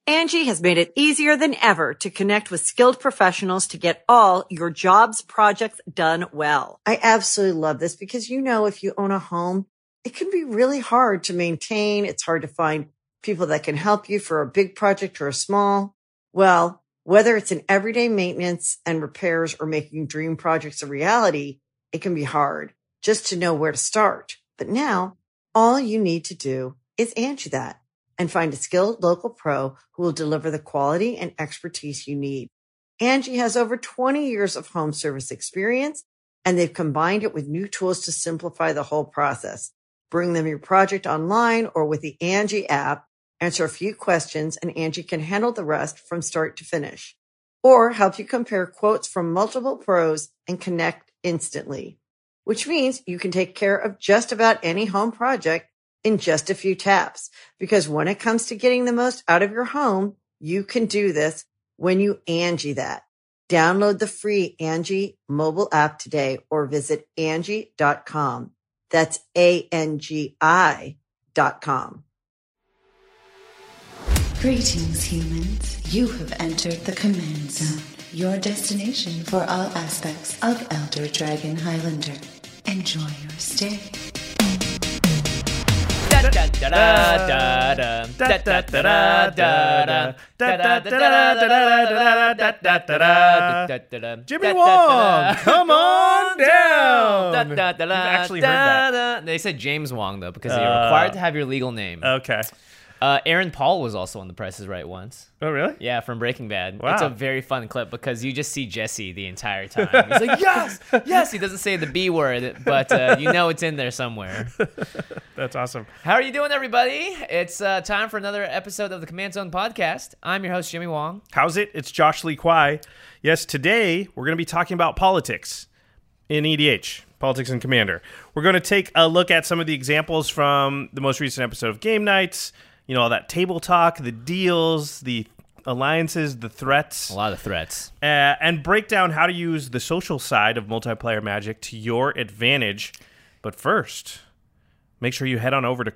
Angie has made it easier than ever to connect with skilled professionals to get all your jobs projects done well. I absolutely love this because, if you own a home, it can be really hard to maintain. It's hard to find people that can help you for a big project or a small. Well, whether it's in everyday maintenance and repairs or making dream projects a reality, it can be hard just to know where to start. But now all you need to do is Angie that and find a skilled local pro who will deliver the quality and expertise you need. Angie has over 20 years of home service experience, and they've combined it with new tools to simplify the whole process. Bring them your project online or with the Angie app, answer a few questions, and Angie can handle the rest from start to finish. Or help you compare quotes from multiple pros and connect instantly, which means you can take care of just about any home project in just a few taps. Because when it comes to getting the most out of your home, you can do this when you Angie that. Download the free Angie mobile app today or visit Angie.com. That's ANGI.com. Greetings, humans. You have entered the Command Zone, your destination for all aspects of Elder Dragon Highlander. Enjoy your stay. Jimmy Wong, come on down. You've actually heard that. They said James Wong, though, because you're required to have your legal name. Okay. Aaron Paul was also on The Price is Right once. Oh, really? Yeah, from Breaking Bad. Wow. It's a very fun clip because you just see Jesse the entire time. He's like, yes, yes. He doesn't say the B word, but it's in there somewhere. That's awesome. How are you doing, everybody? It's time for another episode of the Command Zone podcast. I'm your host, Jimmy Wong. How's it? It's Josh Lee Kwai. Yes, today we're going to be talking about politics in EDH. Politics and Commander. We're going to take a look at some of the examples from the most recent episode of Game Nights. All that table talk, the deals, the alliances, the threats. A lot of threats. And break down how to use the social side of multiplayer Magic to your advantage. But first, make sure you head on over to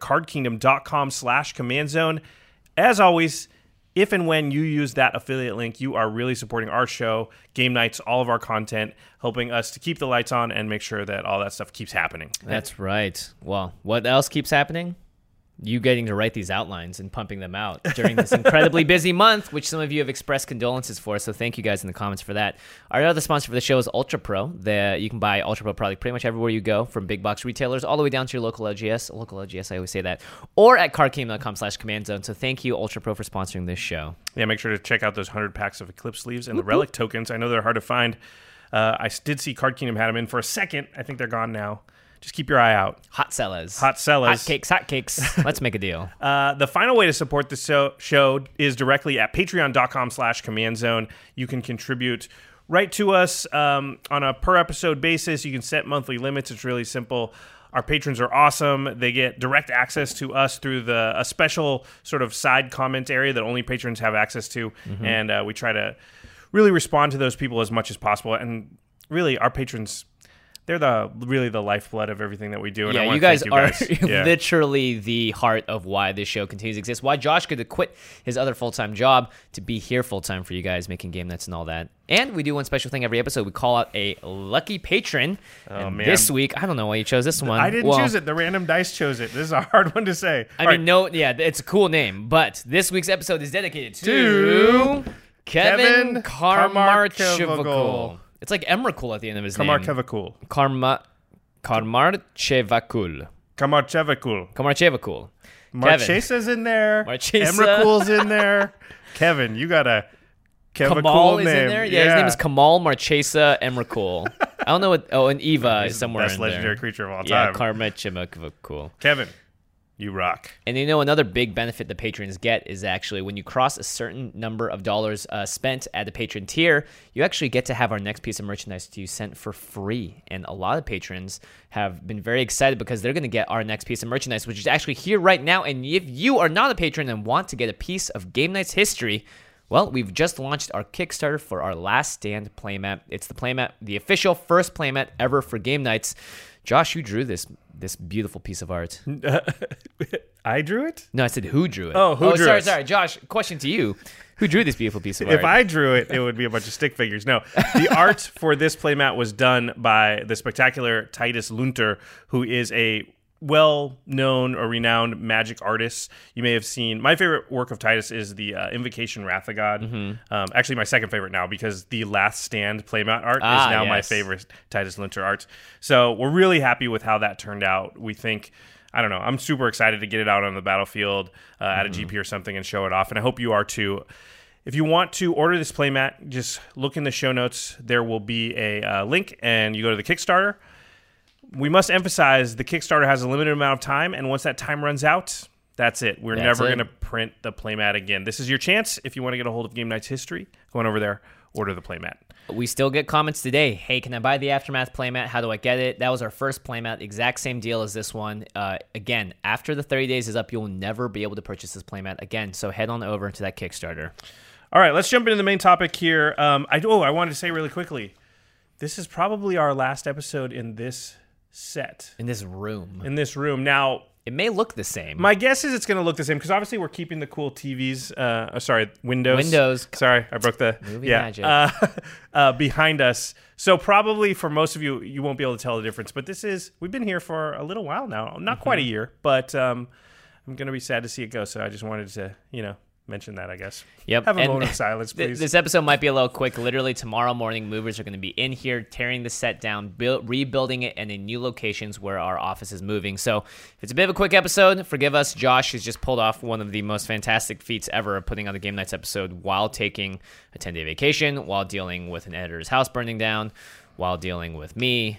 cardkingdom.com/CommandZone. As always, if and when you use that affiliate link, you are really supporting our show, Game Nights, all of our content, helping us to keep the lights on and make sure that all that stuff keeps happening. That's right. Well, what else keeps happening? You getting to write these outlines and pumping them out during this incredibly busy month, which some of you have expressed condolences for, so thank you guys in the comments for that. Our other sponsor for the show is Ultra Pro. You can buy Ultra Pro product pretty much everywhere you go, from big box retailers all the way down to your local LGS. Local LGS, I always say that. Or at cardkingdom.com/CommandZone. So thank you, Ultra Pro, for sponsoring this show. Yeah, make sure to check out those 100 packs of Eclipse sleeves and the Relic tokens. I know they're hard to find. I did see Card Kingdom had them in for a second. I think they're gone now. Just keep your eye out. Hot sellers. Hot sellers. Hot cakes. Let's make a deal. The final way to support the show is directly at patreon.com/CommandZone. You can contribute right to us on a per episode basis. You can set monthly limits. It's really simple. Our patrons are awesome. They get direct access to us through a special sort of side comment area that only patrons have access to. Mm-hmm. And we try to really respond to those people as much as possible. And really, our patrons, they're really the lifeblood of everything that we do. And yeah, I you guys are Yeah. literally the heart of why this show continues to exist. Why Josh could quit his other full-time job to be here full-time for you guys, making game nights and all that. And we do one special thing every episode. We call out a lucky patron. Man. This week, I don't know why you chose this one. I didn't choose it. The random dice chose it. This is a hard one to say. It's a cool name. But this week's episode is dedicated to Kevin Karmarchevakul. It's like Emrakul at the end of his name. Karmarchevakul. Karmarchevakul. Marchesa's in there. Marchesa. Emrakul's in there. Kevin, you got a Kamal is name. in there? Yeah, his name is Kamal Marchesa Emrakul. I don't know what... Oh, and Eva is somewhere in there. Best legendary creature of all Yeah, time. Karmarchevakul. Kevin, you rock. And another big benefit the patrons get is actually when you cross a certain number of dollars spent at the patron tier, you actually get to have our next piece of merchandise to you sent for free. And a lot of patrons have been very excited because they're going to get our next piece of merchandise, which is actually here right now. And if you are not a patron and want to get a piece of Game Night's history, well, we've just launched our Kickstarter for our Last Stand playmat. It's the playmat, the official first playmat ever for Game Nights. Josh, who drew this beautiful piece of art? I drew it? No, I said who drew it. Oh, who drew it? Sorry. Josh, question to you. Who drew this beautiful piece of art? If I drew it, it would be a bunch of stick figures. No, the art for this playmat was done by the spectacular Titus Lunter, who is a well-known or renowned magic artist. You may have seen, my favorite work of Titus is the Invocation Wrath of God. Mm-hmm. Actually, my second favorite now, because the Last Stand playmat art is now my favorite Titus Lunter art. So we're really happy with how that turned out. We think, I don't know, I'm super excited to get it out on the battlefield at a GP or something and show it off, and I hope you are too. If you want to order this playmat, just look in the show notes. There will be a link, and you go to the Kickstarter. We must emphasize the Kickstarter has a limited amount of time, and once that time runs out, that's it. We're never going to print the playmat again. This is your chance. If you want to get a hold of Game Night's history, go on over there, order the playmat. We still get comments today. Hey, can I buy the Aftermath playmat? How do I get it? That was our first playmat. Exact same deal as this one. Again, after the 30 days is up, you'll never be able to purchase this playmat again. So head on over to that Kickstarter. All right, let's jump into the main topic here. I wanted to say really quickly, this is probably our last episode in this set. In this room. Now, it may look the same. My guess is it's going to look the same, because obviously we're keeping the cool TVs, windows. Sorry, I broke the movie magic. Behind us. So probably for most of you, you won't be able to tell the difference. But we've been here for a little while now. Not quite a year, but I'm going to be sad to see it go. So I just wanted to, mention that, I guess. Yep. Have a moment of silence, please. This episode might be a little quick. Literally tomorrow morning, movers are going to be in here tearing the set down, rebuilding it, and in new locations where our office is moving. So if it's a bit of a quick episode, forgive us. Josh has just pulled off one of the most fantastic feats ever of putting on the Game Nights episode while taking a 10-day vacation, while dealing with an editor's house burning down, while dealing with me.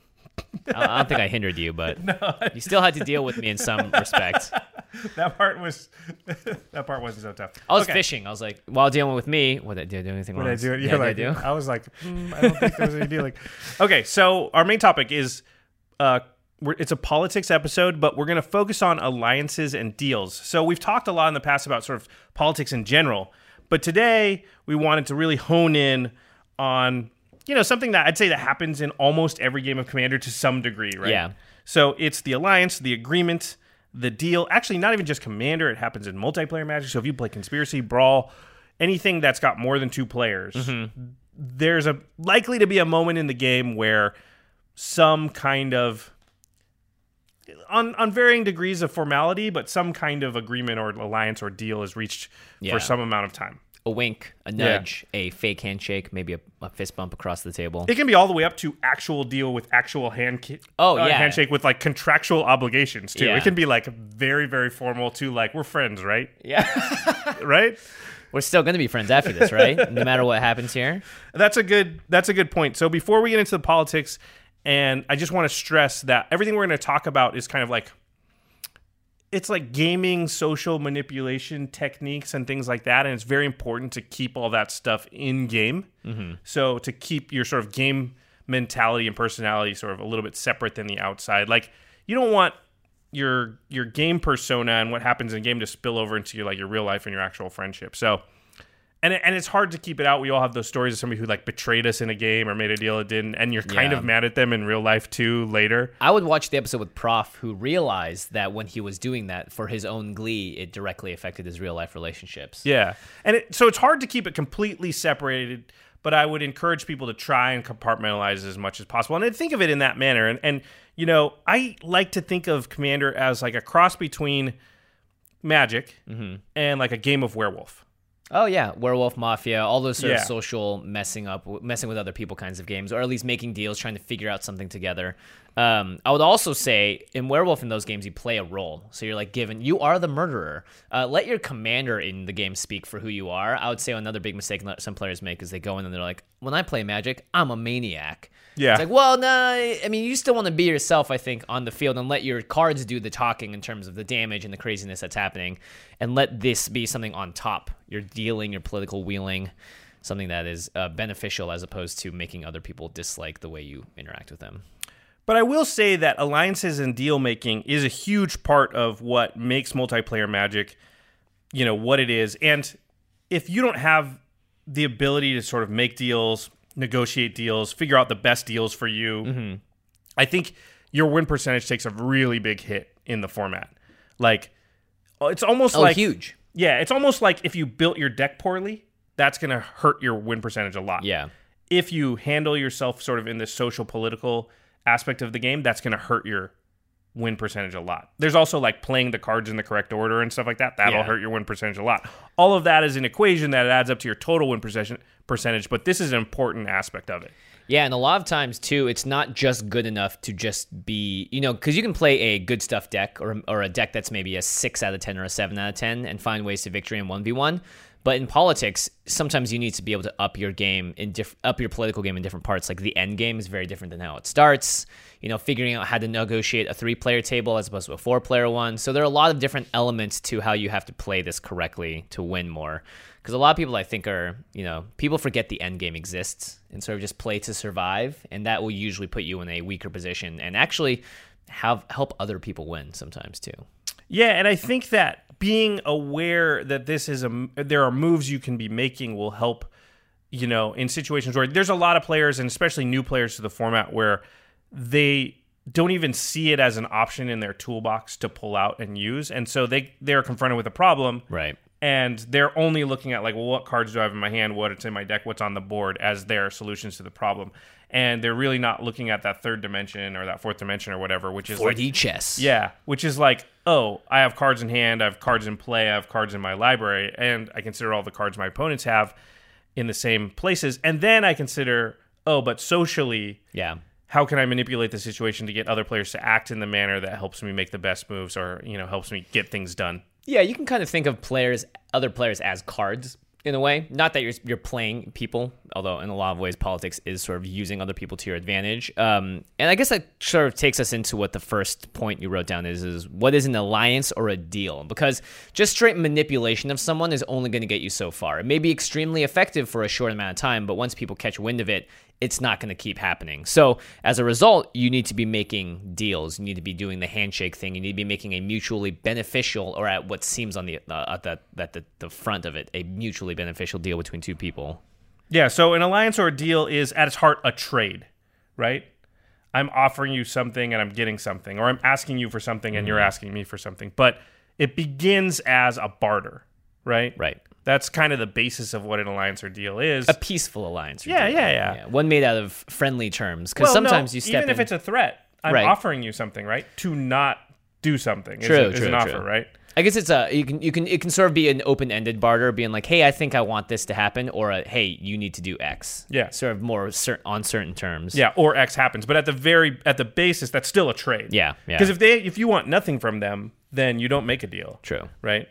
I don't think I hindered you, but you still had to deal with me in some respect. That part wasn't so tough. I was fishing. I was like, while dealing with me, did I do anything wrong? Did I do it? Yeah, I was like, I don't think there was any dealing. Okay, so our main topic is, it's a politics episode, but we're going to focus on alliances and deals. So we've talked a lot in the past about sort of politics in general, but today we wanted to really hone in on something that I'd say that happens in almost every game of Commander to some degree, right? Yeah. So it's the alliance, the agreement, the deal. Actually, not even just Commander. It happens in multiplayer Magic. So if you play Conspiracy, Brawl, anything that's got more than two players, there's likely to be a moment in the game where some kind of, on varying degrees of formality, but some kind of agreement or alliance or deal is reached for some amount of time. A wink, a nudge, a fake handshake, maybe a fist bump across the table. It can be all the way up to actual deal with actual handshake with like contractual obligations too. Yeah. It can be like very, very formal to like, we're friends, right? Yeah. Right? We're still going to be friends after this, right? No matter what happens here. That's a good point. So before we get into the politics, and I just want to stress that everything we're going to talk about is kind of like, it's like gaming, social manipulation techniques and things like that. And it's very important to keep all that stuff in game. Mm-hmm. So to keep your sort of game mentality and personality sort of a little bit separate than the outside. Like, you don't want your game persona and what happens in game to spill over into your real life and your actual friendship. So, and it's hard to keep it out. We all have those stories of somebody who like betrayed us in a game or made a deal it didn't, and you're kind of mad at them in real life too later. I would watch the episode with Prof, who realized that when he was doing that for his own glee, it directly affected his real life relationships. Yeah, and so it's hard to keep it completely separated, but I would encourage people to try and compartmentalize as much as possible and think of it in that manner. And I like to think of Commander as like a cross between Magic and like a game of Werewolf. Oh, yeah. Werewolf Mafia, all those sort of social messing with other people kinds of games, or at least making deals, trying to figure out something together. I would also say in Werewolf, in those games, you play a role. So you're like you are the murderer. Let your commander in the game speak for who you are. I would say another big mistake some players make is they go in and they're like, when I play Magic, I'm a maniac. Yeah. It's like, well, no, I mean, you still want to be yourself, I think, on the field and let your cards do the talking in terms of the damage and the craziness that's happening, and let this be something on top. You're dealing, your political wheeling, something that is beneficial as opposed to making other people dislike the way you interact with them. But I will say that alliances and deal making is a huge part of what makes multiplayer Magic, what it is. And if you don't have the ability to sort of make deals, negotiate deals, figure out the best deals for you, I think your win percentage takes a really big hit in the format. Like, it's almost huge. Yeah, it's almost like if you built your deck poorly, that's going to hurt your win percentage a lot. Yeah. If you handle yourself sort of in the social political aspect of the game, that's going to hurt your win percentage a lot. There's also like playing the cards in the correct order and stuff like that. That'll hurt your win percentage a lot. All of that is an equation that adds up to your total win percentage, but this is an important aspect of it. Yeah, and a lot of times, too, it's not just good enough to just be, because you can play a good stuff deck or a deck that's maybe a 6 out of 10 or a 7 out of 10 and find ways to victory in 1v1. But in politics, sometimes you need to be able to up your game up your political game in different parts. Like the end game is very different than how it starts. Figuring out how to negotiate a 3-player table as opposed to a 4-player one. So there are a lot of different elements to how you have to play this correctly to win more. Because a lot of people, I think, people forget the end game exists and sort of just play to survive, and that will usually put you in a weaker position and actually help other people win sometimes too. Yeah, and I think that being aware that this is there are moves you can be making will help, in situations where there's a lot of players, and especially new players to the format, where they don't even see it as an option in their toolbox to pull out and use, and so they're confronted with a problem, right? And they're only looking at like, well, what cards do I have in my hand, what's in my deck, what's on the board as their solutions to the problem. And they're really not looking at that third dimension or that fourth dimension or whatever, which is 4D chess. Yeah, which is like, oh, I have cards in hand, I have cards in play, I have cards in my library, and I consider all the cards my opponents have in the same places. And then I consider, but socially, how can I manipulate the situation to get other players to act in the manner that helps me make the best moves or, helps me get things done? Yeah, you can kind of think of other players as cards in a way. Not that you're playing people, although in a lot of ways politics is sort of using other people to your advantage. And I guess that sort of takes us into what the first point you wrote down is what is an alliance or a deal? Because just straight manipulation of someone is only going to get you so far. It may be extremely effective for a short amount of time, but once people catch wind of it, it's not going to keep happening. So as a result, you need to be making deals. You need to be doing the handshake thing. You need to be making a mutually beneficial, or at what seems on the front of it, a mutually beneficial deal between two people. Yeah, so an alliance or a deal is at its heart a trade, right? I'm offering you something and I'm getting something, or I'm asking you for something and you're asking me for something. But it begins as a barter, right? Right. That's kind of the basis of what an alliance or deal is. A peaceful alliance. Or deal. Yeah. One made out of friendly terms. Because sometimes you step even if it's a threat, I'm offering you something, right? To not do something is an offer, right? I guess it's it can sort of be an open-ended barter, being like, hey, I think I want this to happen, or hey, you need to do X. Yeah. Sort of more on certain terms. Yeah, or X happens. But at the basis, that's still a trade. Yeah. Because if you want nothing from them, then you don't make a deal. True. Right?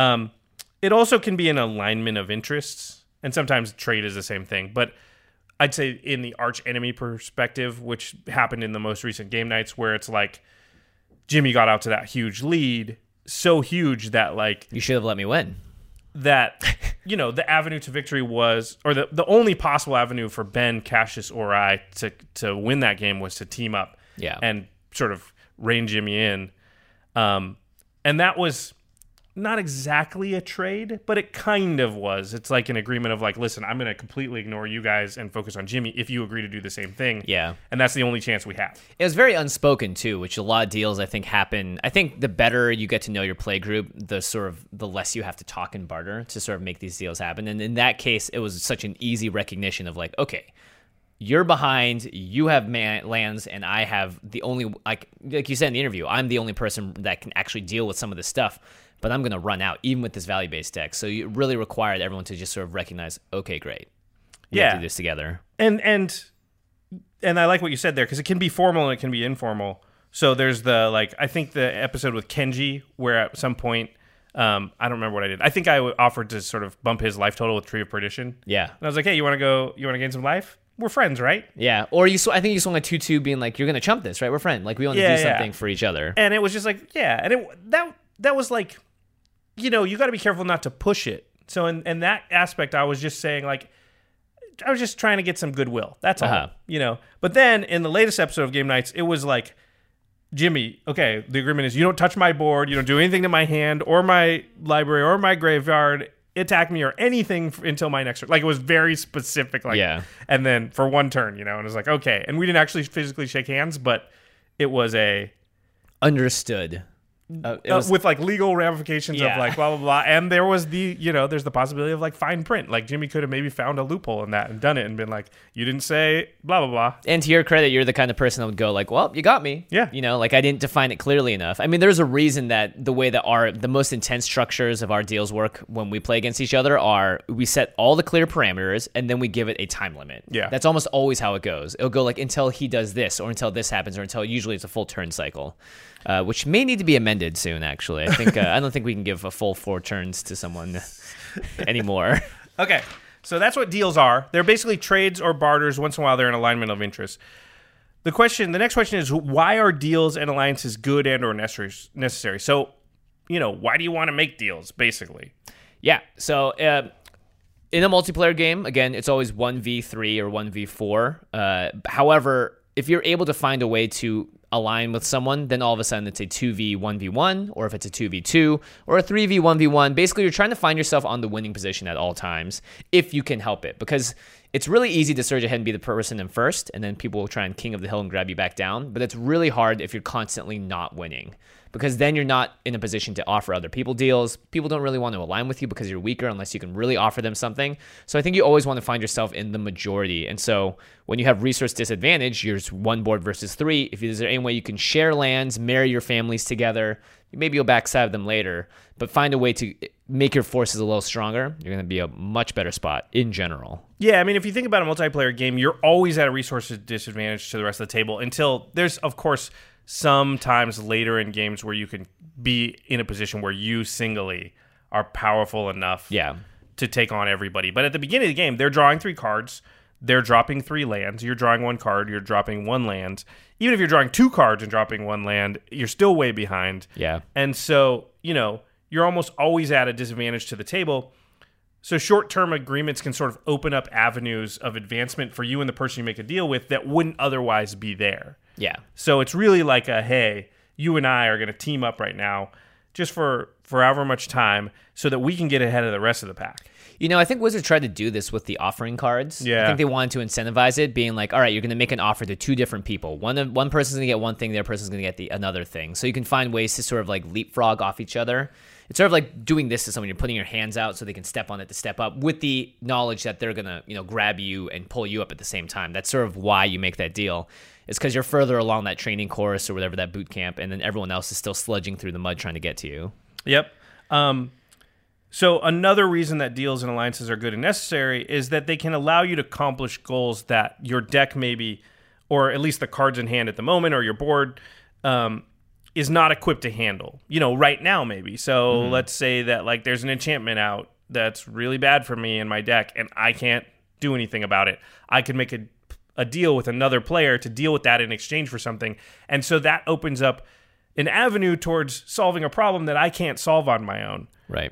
It also can be an alignment of interests, and sometimes trade is the same thing. But I'd say in the arch enemy perspective, which happened in the most recent game nights, where it's like Jimmy got out to that huge lead, so huge that like you should have let me win. That the avenue to victory was, or the only possible avenue for Ben, Cassius, or I to win that game was to team up, and sort of rein Jimmy in, and that was not exactly a trade, but it kind of was. It's like an agreement of like, listen, I'm going to completely ignore you guys and focus on Jimmy if you agree to do the same thing. Yeah. And that's the only chance we have. It was very unspoken too, which a lot of deals I think happen. I think the better you get to know your play group, the less you have to talk and barter to sort of make these deals happen. And in that case, it was such an easy recognition of like, okay, you're behind, you have lands, and I have the only, like you said in the interview, I'm the only person that can actually deal with some of this stuff. But I'm going to run out, even with this value-based deck. So you really required everyone to just sort of recognize, okay, great. We have to do this together. And I like what you said there, because it can be formal and it can be informal. So there's I think the episode with Kenji, where at some point, I don't remember what I did. I think I offered to sort of bump his life total with Tree of Perdition. Yeah. And I was like, hey, you want to gain some life? We're friends, right? Yeah. Or I think you swung a 2-2 being like, you're going to chump this, right? We're friends. Like, we want to do something for each other. And it was just like, and that was like, you got to be careful not to push it. So in that aspect, I was just saying, like, I was just trying to get some goodwill. That's all, But then in the latest episode of Game Nights, it was like, Jimmy, okay, the agreement is you don't touch my board, you don't do anything to my hand or my library or my graveyard, attack me or anything until my next turn. Like, it was very specific. Like, and then for one turn, and it was like, okay. And we didn't actually physically shake hands, but it was a Understood. It was, with like legal ramifications of like blah blah blah, and there was there's the possibility of like fine print. Like Jimmy could have maybe found a loophole in that and done it and been like, you didn't say blah blah blah. and to your credit, you're the kind of person that would go like, well, you got me. Yeah. Like I didn't define it clearly enough. I mean, there's a reason that the way that the most intense structures of our deals work when we play against each other are we set all the clear parameters and then we give it a time limit. Yeah. That's almost always how it goes. It'll go like until he does this or until this happens or until usually it's a full turn cycle. Which may need to be amended soon, actually. I think I don't think we can give a full 4 turns to someone anymore. Okay, so that's what deals are. They're basically trades or barters. Once in a while, they're an alignment of interest. The next question is, why are deals and alliances good and or necessary? So, why do you want to make deals, basically? Yeah, so in a multiplayer game, again, it's always 1v3 or 1v4. However, if you're able to find a way to align with someone, then all of a sudden it's a 2v1v1, or if it's a 2v2 or a 3v1v1, basically you're trying to find yourself on the winning position at all times if you can help it, because it's really easy to surge ahead and be the person in first, and then people will try and king of the hill and grab you back down, but it's really hard if you're constantly not winning, because then you're not in a position to offer other people deals. People don't really want to align with you because you're weaker unless you can really offer them something. So I think you always want to find yourself in the majority. And so when you have resource disadvantage, you're just 1 board versus 3. If there's any way you can share lands, marry your families together, maybe you'll backstab them later, but find a way to make your forces a little stronger, you're going to be a much better spot in general. Yeah, I mean, if you think about a multiplayer game, you're always at a resource disadvantage to the rest of the table until there's, of course, sometimes later in games where you can be in a position where you singly are powerful enough to take on everybody. But at the beginning of the game, they're drawing 3 cards. They're dropping 3 lands. You're drawing 1 card. You're dropping 1 land. Even if you're drawing 2 cards and dropping 1 land, you're still way behind. Yeah. And so, you're almost always at a disadvantage to the table. So short-term agreements can sort of open up avenues of advancement for you and the person you make a deal with that wouldn't otherwise be there. Yeah. So it's really like hey, you and I are going to team up right now just for however much time so that we can get ahead of the rest of the pack. I think Wizards tried to do this with the offering cards. Yeah. I think they wanted to incentivize it, being like, all right, you're going to make an offer to 2 different people. One person's going to get one thing, the other person's going to get another thing. So you can find ways to sort of like leapfrog off each other. It's sort of like doing this to someone. You're putting your hands out so they can step on it to step up with the knowledge that they're going to, grab you and pull you up at the same time. That's sort of why you make that deal. It's because you're further along that training course or whatever, that boot camp, and then everyone else is still sludging through the mud trying to get to you. Yep. So another reason that deals and alliances are good and necessary is that they can allow you to accomplish goals that your deck maybe, or at least the cards in hand at the moment, or your board is not equipped to handle, right now maybe. So let's say that like there's an enchantment out that's really bad for me in my deck and I can't do anything about it. I could make a deal with another player to deal with that in exchange for something. And so that opens up an avenue towards solving a problem that I can't solve on my own. Right.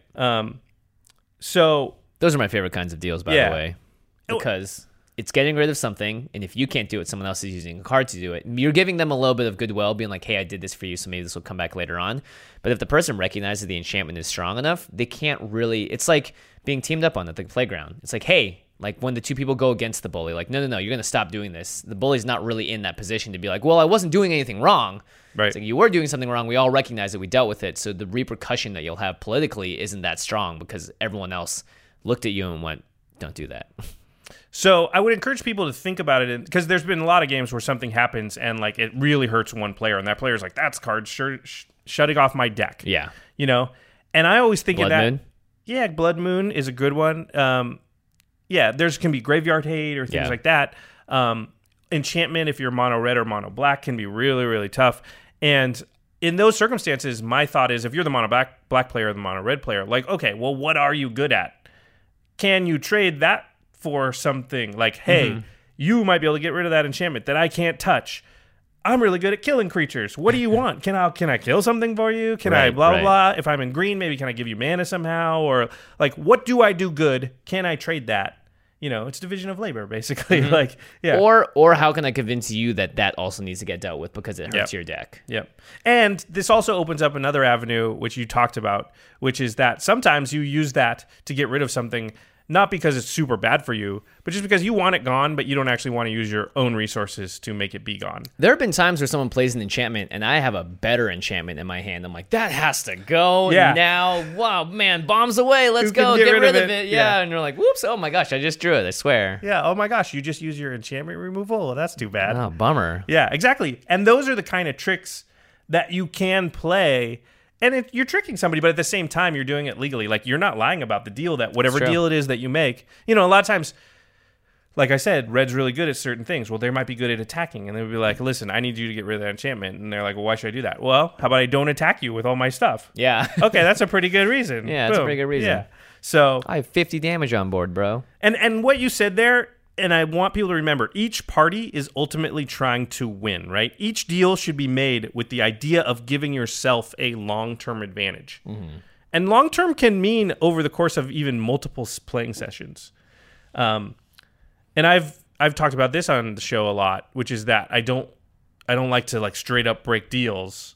So those are my favorite kinds of deals, by the way, because it's getting rid of something, and if you can't do it, someone else is using a card to do it. You're giving them a little bit of goodwill, being like, hey, I did this for you, so maybe this will come back later on. But if the person recognizes the enchantment is strong enough, they can't really... It's like being teamed up on at the playground. It's like, hey, like when the 2 people go against the bully, like, no, you're going to stop doing this. The bully's not really in that position to be like, well, I wasn't doing anything wrong. Right. It's like, you were doing something wrong. We all recognize it. We dealt with it. So the repercussion that you'll have politically isn't that strong because everyone else looked at you and went, don't do that. So I would encourage people to think about it, because there's been a lot of games where something happens and like it really hurts one player, and that player's like, that's card shutting off my deck. Yeah. And I always think Blood of that. Moon? Yeah, Blood Moon is a good one. There's can be graveyard hate or things like that. Enchantment, if you're mono red or mono black, can be really, really tough. And in those circumstances, my thought is, if you're the mono black player or the mono red player, like, okay, well, what are you good at? Can you trade that for something like, hey, you might be able to get rid of that enchantment that I can't touch. I'm really good at killing creatures. What do you want? Can I kill something for you? Can I blah, blah, blah? If I'm in green, maybe can I give you mana somehow? Or like, what do I do good? Can I trade that? It's division of labor, basically. Like, yeah. Or how can I convince you that also needs to get dealt with because it hurts your deck? Yep. And this also opens up another avenue, which you talked about, which is that sometimes you use that to get rid of something not because it's super bad for you, but just because you want it gone, but you don't actually want to use your own resources to make it be gone. There have been times where someone plays an enchantment and I have a better enchantment in my hand. I'm like, that has to go now. Wow, man, bombs away. Let's go. Get rid of it. Yeah. And you're like, whoops. Oh my gosh, I just drew it. I swear. Yeah. Oh my gosh, you just use your enchantment removal? Well, that's too bad. Oh, bummer. Yeah, exactly. And those are the kind of tricks that you can play. And you're tricking somebody, but at the same time, you're doing it legally. Like, you're not lying about the deal, that whatever deal it is that you make. You know, a lot of times, like I said, Red's really good at certain things. Well, they might be good at attacking. And they'll be like, listen, I need you to get rid of that enchantment. And they're like, well, why should I do that? Well, how about I don't attack you with all my stuff? Yeah. Okay, that's a pretty good reason. Yeah, that's a pretty good reason. Yeah. So I have 50 damage on board, bro. And what you said there, and I want people to remember, each party is ultimately trying to win, right? Each deal should be made with the idea of giving yourself a long-term advantage. Mm-hmm. And long-term can mean over the course of even multiple playing sessions. And I've talked about this on the show a lot, which is that I don't like to like straight up break deals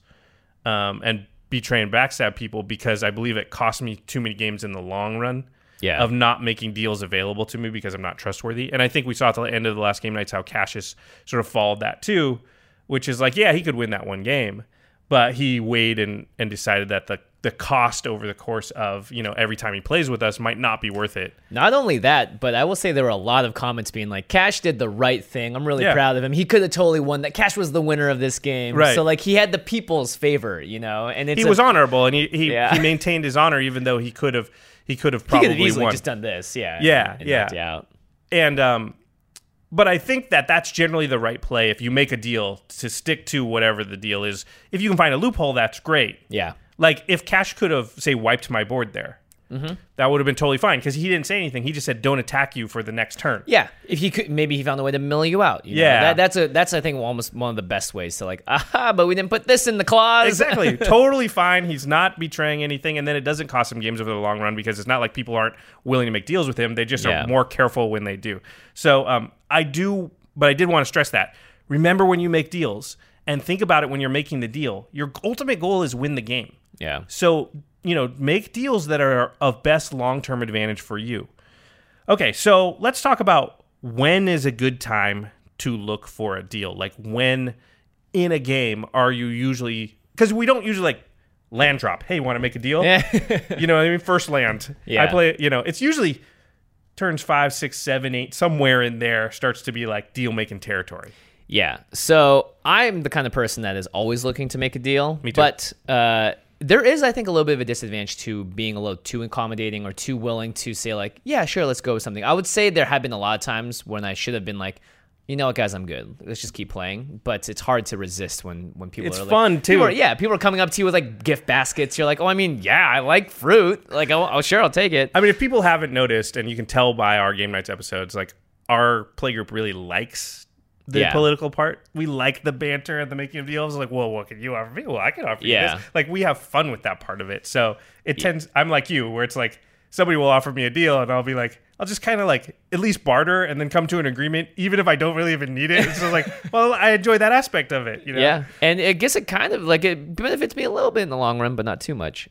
and betray and backstab people, because I believe it costs me too many games in the long run. Yeah. Of not making deals available to me because I'm not trustworthy. And I think we saw at the end of the last game nights how Cassius sort of followed that too, which is like, yeah, he could win that one game, but he weighed and decided that the cost over the course of, you know, every time he plays with us might not be worth it. Not only that, but I will say there were a lot of comments being like, Cash did the right thing. I'm really proud of him. He could have totally won that. Cash was the winner of this game. Right. So like he had the people's favor, you know, and he was honorable, and he maintained his honor, even though he could have probably easily won. Just done this, and knocked you out. And but I think that that's generally the right play. If you make a deal, to stick to whatever the deal is. If you can find a loophole, that's great. Yeah. Like if Cash could have, say, wiped my board there, that would have been totally fine, because he didn't say anything. He just said, "Don't attack you for the next turn." Yeah, if he could, maybe he found a way to mill you out. You know? That's I think almost one of the best ways to like, but we didn't put this in the clause. Exactly, totally fine. He's not betraying anything, and then it doesn't cost him games over the long run, because it's not like people aren't willing to make deals with him. They just are more careful when they do. So I did want to stress that. Remember when you make deals, and think about it when you're making the deal. Your ultimate goal is win the game. Yeah. So, you know, make deals that are of best long-term advantage for you. Okay, so let's talk about when is a good time to look for a deal. Like, when in a game are you usually... Because we don't usually, like, land drop. Hey, you want to make a deal? You know what I mean? First land. Yeah. I play, you know, it's usually turns 5, 6, 7, 8, somewhere in there starts to be, like, deal-making territory. Yeah. So I'm the kind of person that is always looking to make a deal. Me too. But... there is, I think, a little bit of a disadvantage to being a little too accommodating or too willing to say, like, yeah, sure, let's go with something. I would say there have been a lot of times when I should have been like, you know what, guys, I'm good. Let's just keep playing. But it's hard to resist when people it's are like... It's fun, too. People are coming up to you with, like, gift baskets. You're like, oh, I mean, yeah, I like fruit. Like, oh, sure, I'll take it. I mean, if people haven't noticed, and you can tell by our Game Nights episodes, like, our playgroup really likes... the political part. We like the banter and the making of deals. Like, well, what can you offer me? Well, I can offer you this. Like, we have fun with that part of it. So it tends, I'm like you, where it's like, somebody will offer me a deal and I'll be like, I'll just kind of like at least barter and then come to an agreement, even if I don't really even need it. It's just like, well, I enjoy that aspect of it, you know? Yeah. And I guess it kind of like, it benefits me a little bit in the long run, but not too much.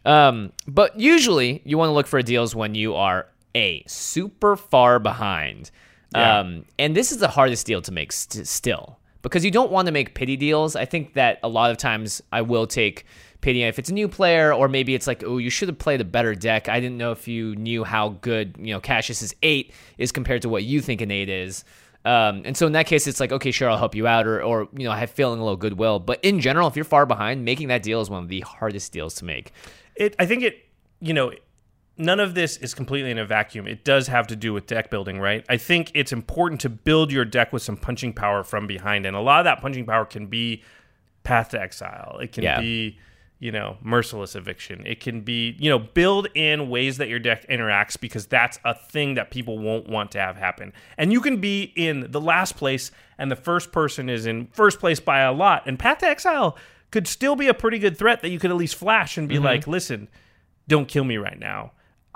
But usually you want to look for deals when you are super far behind. Yeah. And this is the hardest deal to make still, because you don't want to make pity deals. I think that a lot of times I will take pity if it's a new player, or maybe it's like, oh, you should have played a better deck. I didn't know if you knew how good, you know, Cassius's 8 is compared to what you think an 8 is. And so in that case, it's like, okay, sure, I'll help you out, or you know, I have feeling a little goodwill. But in general, if you're far behind, making that deal is one of the hardest deals to make. I think you know, none of this is completely in a vacuum. It does have to do with deck building, right? I think it's important to build your deck with some punching power from behind. And a lot of that punching power can be Path to Exile. It can be, you know, Merciless Eviction. It can be, you know, build in ways that your deck interacts, because that's a thing that people won't want to have happen. And you can be in the last place and the first person is in first place by a lot. And Path to Exile could still be a pretty good threat that you could at least flash and be like, listen, don't kill me right now.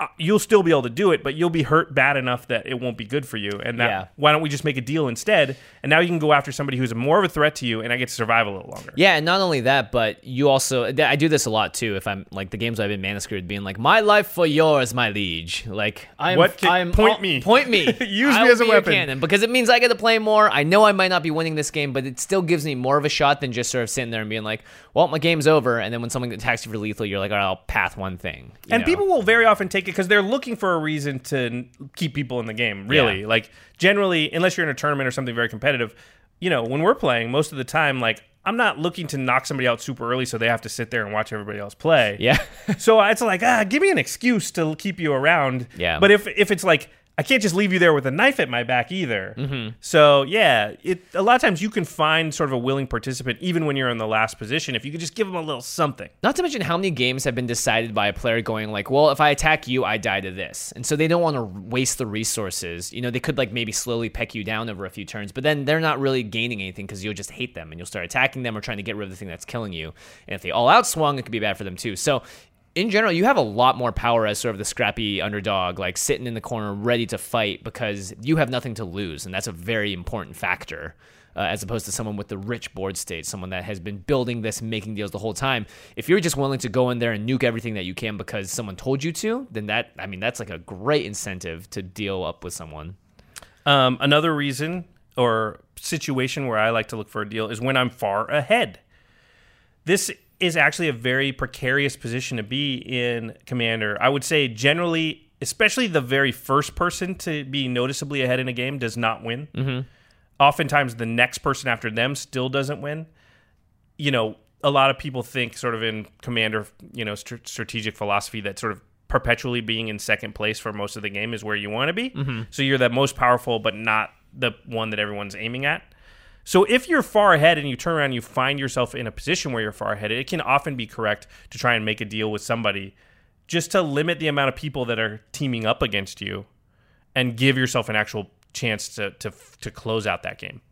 you'll still be able to do it, but you'll be hurt bad enough that it won't be good for you. And why don't we just make a deal instead? And now you can go after somebody who's more of a threat to you, and I get to survive a little longer. Yeah, and not only that, but you also, I do this a lot too. If I'm like the games I've been Manuscript being like, my life for yours, my liege. Like, point me. Use me as a weapon. Cannon, because it means I get to play more. I know I might not be winning this game, but it still gives me more of a shot than just sort of sitting there and being like, well, my game's over. And then when someone attacks you for lethal, you're like, all right, I'll path one thing. And people will very often take it because they're looking for a reason to keep people in the game, really. Yeah. Like, generally, unless you're in a tournament or something very competitive, when we're playing, most of the time, like, I'm not looking to knock somebody out super early so they have to sit there and watch everybody else play. Yeah. So it's like, give me an excuse to keep you around. Yeah. But if it's like, I can't just leave you there with a knife at my back either. Mm-hmm. So, yeah, a lot of times you can find sort of a willing participant even when you're in the last position if you could just give them a little something. Not to mention how many games have been decided by a player going like, well, if I attack you, I die to this. And so they don't want to waste the resources. They could like maybe slowly peck you down over a few turns, but then they're not really gaining anything because you'll just hate them and you'll start attacking them or trying to get rid of the thing that's killing you. And if they all out swung, it could be bad for them too. So in general, you have a lot more power as sort of the scrappy underdog, like sitting in the corner ready to fight because you have nothing to lose, and that's a very important factor as opposed to someone with the rich board state, someone that has been building this, making deals the whole time. If you're just willing to go in there and nuke everything that you can because someone told you to, then that's like a great incentive to deal up with someone. Another reason or situation where I like to look for a deal is when I'm far ahead. This is actually a very precarious position to be in Commander. I would say generally, especially the very first person to be noticeably ahead in a game does not win. Mm-hmm. Oftentimes the next person after them still doesn't win. A lot of people think sort of in Commander, strategic philosophy that sort of perpetually being in second place for most of the game is where you want to be. Mm-hmm. So you're the most powerful, but not the one that everyone's aiming at. So if you're far ahead and you turn around and you find yourself in a position where you're far ahead, it can often be correct to try and make a deal with somebody just to limit the amount of people that are teaming up against you and give yourself an actual chance to close out that game.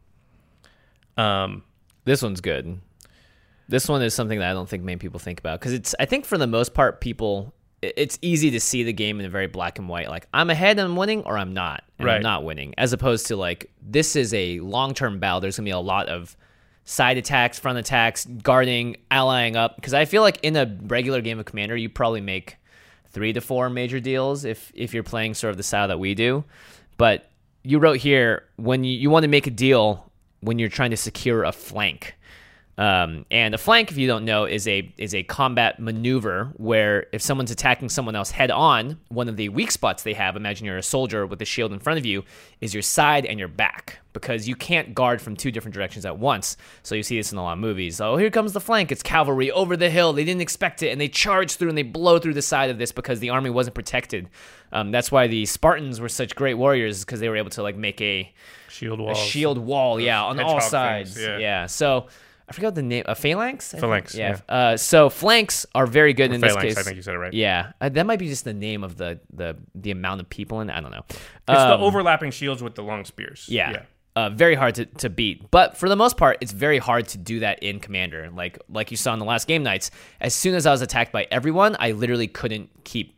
This one's good. This one is something that I don't think many people think about because I think for the most part, it's easy to see the game in a very black and white. Like, I'm ahead and I'm winning, or I'm not, and right. I'm not winning. As opposed to, like, this is a long-term battle. There's going to be a lot of side attacks, front attacks, guarding, allying up. Because I feel like in a regular game of Commander, you probably make 3 to 4 major deals if you're playing sort of the style that we do. But you wrote here, when you want to make a deal when you're trying to secure a flank. And a flank, if you don't know, is a combat maneuver where if someone's attacking someone else head on, one of the weak spots they have, imagine you're a soldier with a shield in front of you, is your side and your back, because you can't guard from 2 different directions at once. So you see this in a lot of movies. Oh, here comes the flank. It's cavalry over the hill. They didn't expect it, and they charge through and they blow through the side of this because the army wasn't protected. That's why the Spartans were such great warriors, because they were able to like make a shield wall, on all sides. Things, yeah. So I forgot the name. Phalanx? Phalanx, yeah. So flanks are very good in phalanx, this case. I think you said it right. Yeah. That might be just the name of the amount of people in it. I don't know. It's the overlapping shields with the long spears. Yeah. Very hard to beat. But for the most part, it's very hard to do that in Commander. Like you saw in the last game nights, as soon as I was attacked by everyone, I literally couldn't keep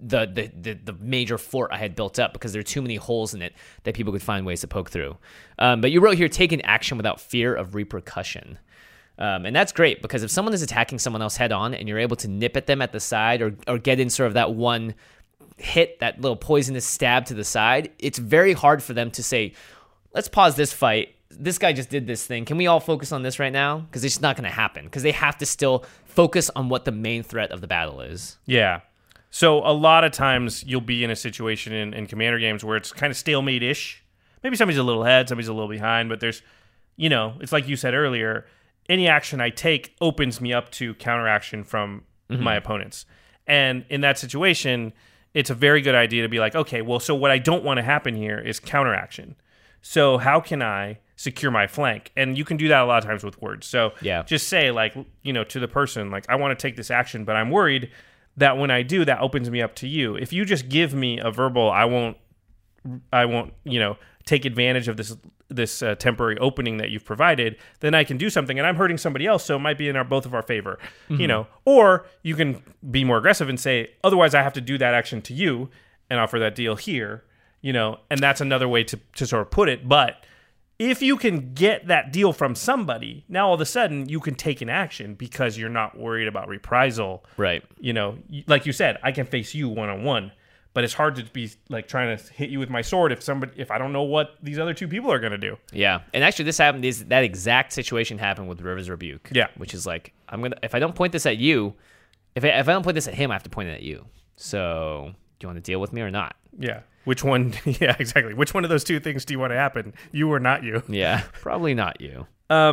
the major fort I had built up because there are too many holes in it that people could find ways to poke through. But you wrote here, take an action without fear of repercussion. And that's great because if someone is attacking someone else head on and you're able to nip at them at the side or get in sort of that one hit, that little poisonous stab to the side, it's very hard for them to say, let's pause this fight. This guy just did this thing. Can we all focus on this right now? Because it's just not going to happen because they have to still focus on what the main threat of the battle is. Yeah. So a lot of times you'll be in a situation in Commander games where it's kind of stalemate-ish. Maybe somebody's a little ahead, somebody's a little behind, but there's, it's like you said earlier, any action I take opens me up to counteraction from my opponents. And in that situation, it's a very good idea to be like, okay, well, so what I don't want to happen here is counteraction. So how can I secure my flank? And you can do that a lot of times with words. So just say like, to the person, like, I want to take this action, but I'm worried that when I do, that opens me up to you. If you just give me a verbal, I won't, take advantage of this temporary opening that you've provided, then I can do something, and I'm hurting somebody else, so it might be in both of our favor, you know. Or you can be more aggressive and say, otherwise I have to do that action to you and offer that deal here, you know, and that's another way to sort of put it. But if you can get that deal from somebody, now all of a sudden you can take an action because you're not worried about reprisal. Right. You know, like you said, I can face you one-on-one. But it's hard to be like trying to hit you with my sword if I don't know what these other two people are going to do. Yeah, and actually, this happened. That exact situation happened with River's Rebuke. Yeah, which is like if I don't point this at you, if I don't point this at him, I have to point it at you. So, do you want to deal with me or not? Yeah. Which one? Yeah, exactly. Which one of those two things do you want to happen? You or not you? Yeah, probably not you.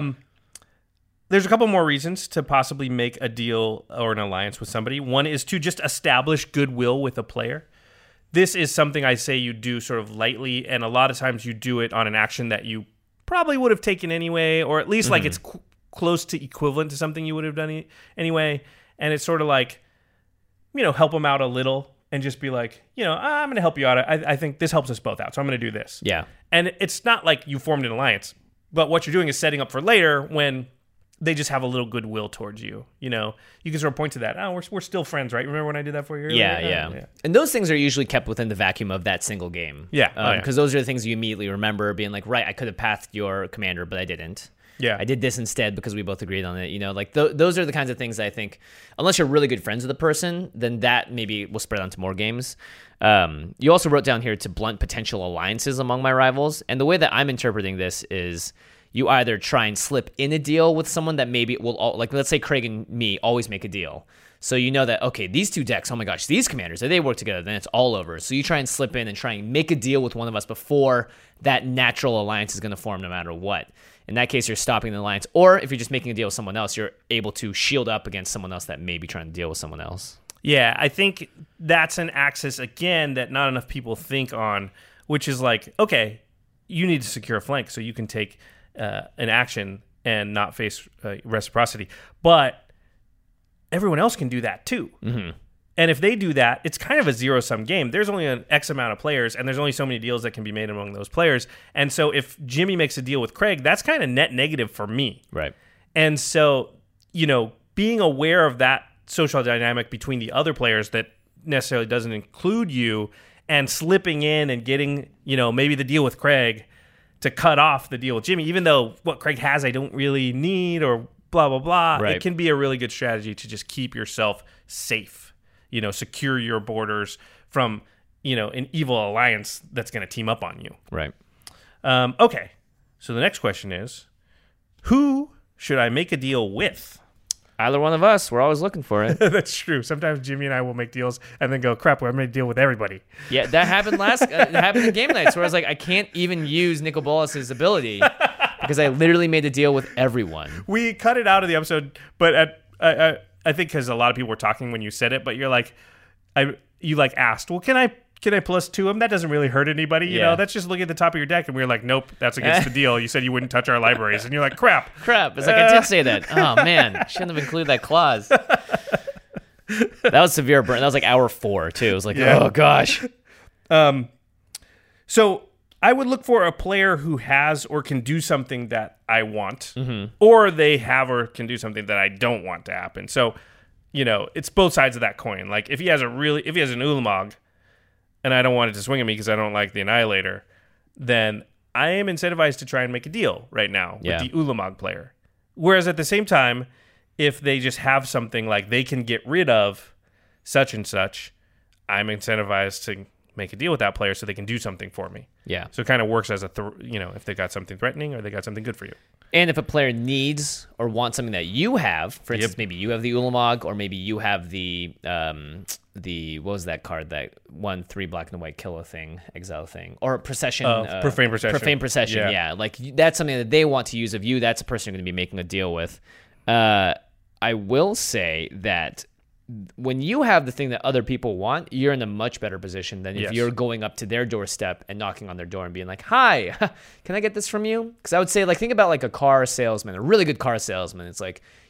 There's a couple more reasons to possibly make a deal or an alliance with somebody. One is to just establish goodwill with a player. This is something I say you do sort of lightly, and a lot of times you do it on an action that you probably would have taken anyway, or at least like it's close to equivalent to something you would have done anyway. And it's sort of like, you know, help them out a little and just be like, you know, I'm going to help you out. I think this helps us both out, so I'm going to do this. Yeah. And it's not like you formed an alliance, but what you're doing is setting up for later when they just have a little goodwill towards you. You know, you can sort of point to that. Oh, we're still friends, right? Remember when I did that for you? Yeah. And those things are usually kept within the vacuum of that single game. Yeah. Because those are the things you immediately remember being like, right, I could have pathed your commander, but I didn't. Yeah. I did this instead because we both agreed on it. You know, like those are the kinds of things I think, unless you're really good friends with the person, then that maybe will spread onto more games. You also wrote down here to blunt potential alliances among my rivals. And the way that I'm interpreting this is you either try and slip in a deal with someone that maybe will, like, let's say Craig and me always make a deal. So you know that, okay, these two decks, oh my gosh, these commanders, if they work together, then it's all over. So you try and slip in and try and make a deal with one of us before that natural alliance is going to form no matter what. In that case, you're stopping the alliance. Or if you're just making a deal with someone else, you're able to shield up against someone else that may be trying to deal with someone else. Yeah, I think that's an axis, again, that not enough people think on, which is like, okay, you need to secure a flank so you can take an action and not face reciprocity. But everyone else can do that too. Mm-hmm. And if they do that, it's kind of a zero-sum game. There's only an X amount of players, and there's only so many deals that can be made among those players. And so if Jimmy makes a deal with Craig, that's kind of net negative for me. Right. And so, you know, being aware of that social dynamic between the other players that necessarily doesn't include you, and slipping in and getting, you know, maybe the deal with Craig to cut off the deal with Jimmy, even though what Craig has I don't really need, or blah, blah, blah. Right. It can be a really good strategy to just keep yourself safe, you know, secure your borders from, you know, an evil alliance that's going to team up on you. Right. Okay. So the next question is, who should I make a deal with? Either one of us. We're always looking for it. That's true. Sometimes Jimmy and I will make deals and then go, crap, I'm going to deal with everybody. Yeah, that happened it happened in game nights where I was like, I can't even use Nicol Bolas's ability because I literally made a deal with everyone. We cut it out of the episode, but I think because a lot of people were talking when you said it, but you're like, you asked, well, can I plus two him? That doesn't really hurt anybody, you know. That's just look at the top of your deck, and we were like, nope, that's against the deal. You said you wouldn't touch our libraries, and you're like, crap. It's like I did say that. Oh man, shouldn't have included that clause. That was severe burn. That was like hour 4 too. It was like, oh gosh. So I would look for a player who has or can do something that I want, or they have or can do something that I don't want to happen. So, you know, it's both sides of that coin. Like if he has an Ulamog, and I don't want it to swing at me because I don't like the Annihilator, then I am incentivized to try and make a deal right now with the Ulamog player. Whereas at the same time, if they just have something like they can get rid of such and such, I'm incentivized to make a deal with that player so they can do something for me. Yeah. So it kind of works as if they got something threatening or they got something good for you. And if a player needs or wants something that you have, for instance, maybe you have the Ulamog, or maybe you have the what was that card, that 1/3 black and white kill a thing, exile thing, or procession, profane procession. Yeah, like that's something that they want to use of you. That's a person you're going to be making a deal with. I will say that when you have the thing that other people want, you're in a much better position than if you're going up to their doorstep and knocking on their door and being like, hi, can I get this from you? Because I would say, like, think about like a car salesman, a really good car salesman. It's like,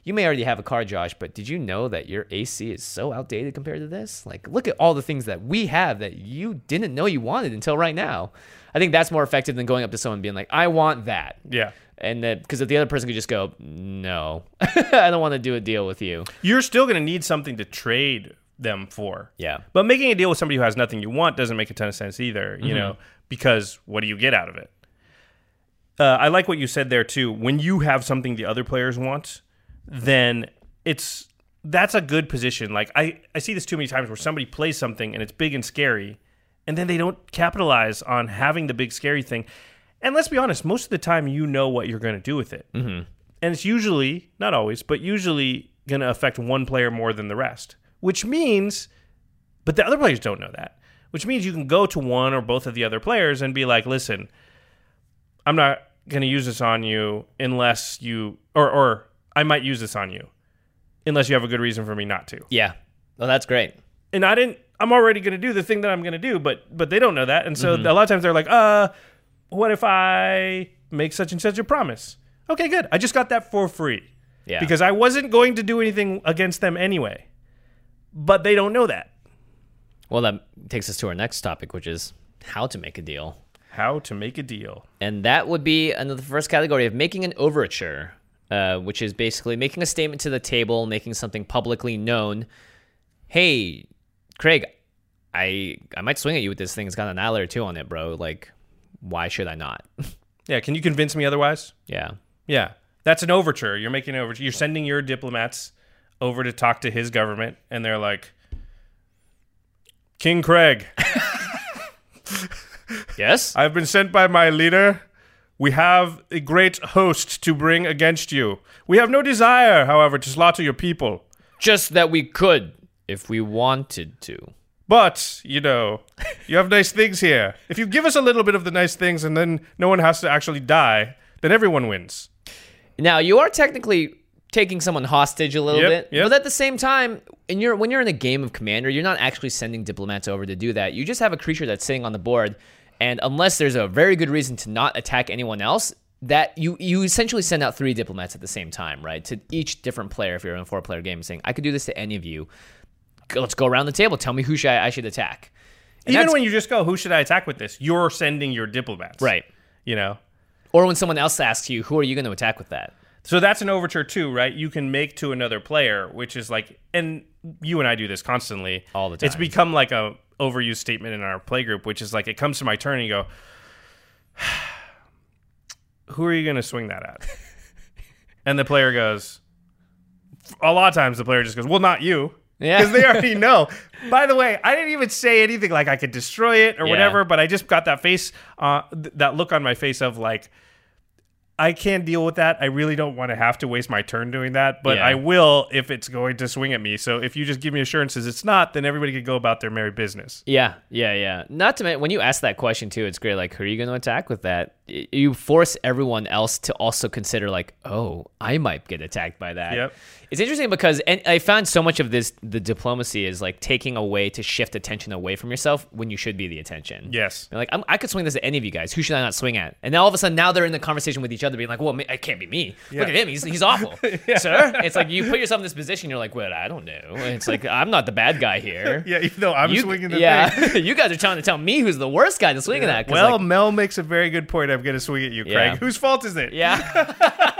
you may already have a car, Josh, but did you know that your AC is so outdated compared to this? Like, look at all the things that we have that you didn't know you wanted until right now. I think that's more effective than going up to someone and being like, I want that. Yeah. And that, because the other person could just go, no, I don't want to do a deal with you. You're still going to need something to trade them for. Yeah. But making a deal with somebody who has nothing you want doesn't make a ton of sense either, you know, because what do you get out of it? I like what you said there too. When you have something the other players want, then that's a good position. Like I see this too many times where somebody plays something and it's big and scary, and then they don't capitalize on having the big scary thing. And let's be honest, most of the time you know what you're going to do with it. Mm-hmm. And it's usually, not always, but usually going to affect one player more than the rest. Which means, but the other players don't know that. Which means you can go to one or both of the other players and be like, listen, I'm not going to use this on you unless you, or I might use this on you unless you have a good reason for me not to. Yeah. Well, that's great. And I'm already going to do the thing that I'm going to do, but they don't know that. And so a lot of times they're like, what if I make such and such a promise? Okay, good. I just got that for free. Yeah. Because I wasn't going to do anything against them anyway. But they don't know that. Well, that takes us to our next topic, which is how to make a deal. How to make a deal. And that would be another first category of making an overture, which is basically making a statement to the table, making something publicly known. Hey, Craig, I might swing at you with this thing. It's got an ally or two on it, bro. Like, why should I not? Yeah, can you convince me otherwise? Yeah. Yeah, that's an overture. You're making an overture. You're sending your diplomats over to talk to his government, and they're like, King Craig. Yes? I've been sent by my leader. We have a great host to bring against you. We have no desire, however, to slaughter your people. Just that we could, if we wanted to. But, you have nice things here. If you give us a little bit of the nice things and then no one has to actually die, then everyone wins. Now, you are technically taking someone hostage a little bit. Yep. But at the same time, when you're in a game of Commander, you're not actually sending diplomats over to do that. You just have a creature that's sitting on the board, and unless there's a very good reason to not attack anyone else, that you essentially send out 3 diplomats at the same time, right? To each different player if you're in a 4-player game, saying, I could do this to any of you. Let's go around the table. Tell me who I should attack. And even when you just go, who should I attack with this? You're sending your diplomats. Right. Or when someone else asks you, who are you going to attack with that? So that's an overture too, right? You can make to another player, which is like, and you and I do this constantly. All the time. It's become like a overused statement in our play group, which is like, it comes to my turn and you go, who are you going to swing that at? And the player goes, a lot of times the player just goes, well, not you. Yeah. Because they already know. By the way, I didn't even say anything like I could destroy it or whatever, but I just got that face, that look on my face of like, I can't deal with that. I really don't want to have to waste my turn doing that, but I will if it's going to swing at me. So if you just give me assurances it's not, then everybody can go about their merry business. Yeah. Not to mention, when you ask that question too, it's great. Like, who are you going to attack with that? You force everyone else to also consider like, oh, I might get attacked by that. Yep. It's interesting because, and I found so much of this, the diplomacy is like taking away to shift attention away from yourself when you should be the attention. Yes. Like, I could swing this at any of you guys. Who should I not swing at? And now all of a sudden, now they're in the conversation with each other being like, well, it can't be me. Yeah. Look at him. He's awful. Sir? It's like you put yourself in this position. You're like, well, I don't know. And it's like, I'm not the bad guy here. Yeah, even though I'm swinging the thing. You guys are trying to tell me who's the worst guy to swing at. Well, like, Mel makes a very good point. I'm going to swing at you, Craig. Whose fault is it? Yeah.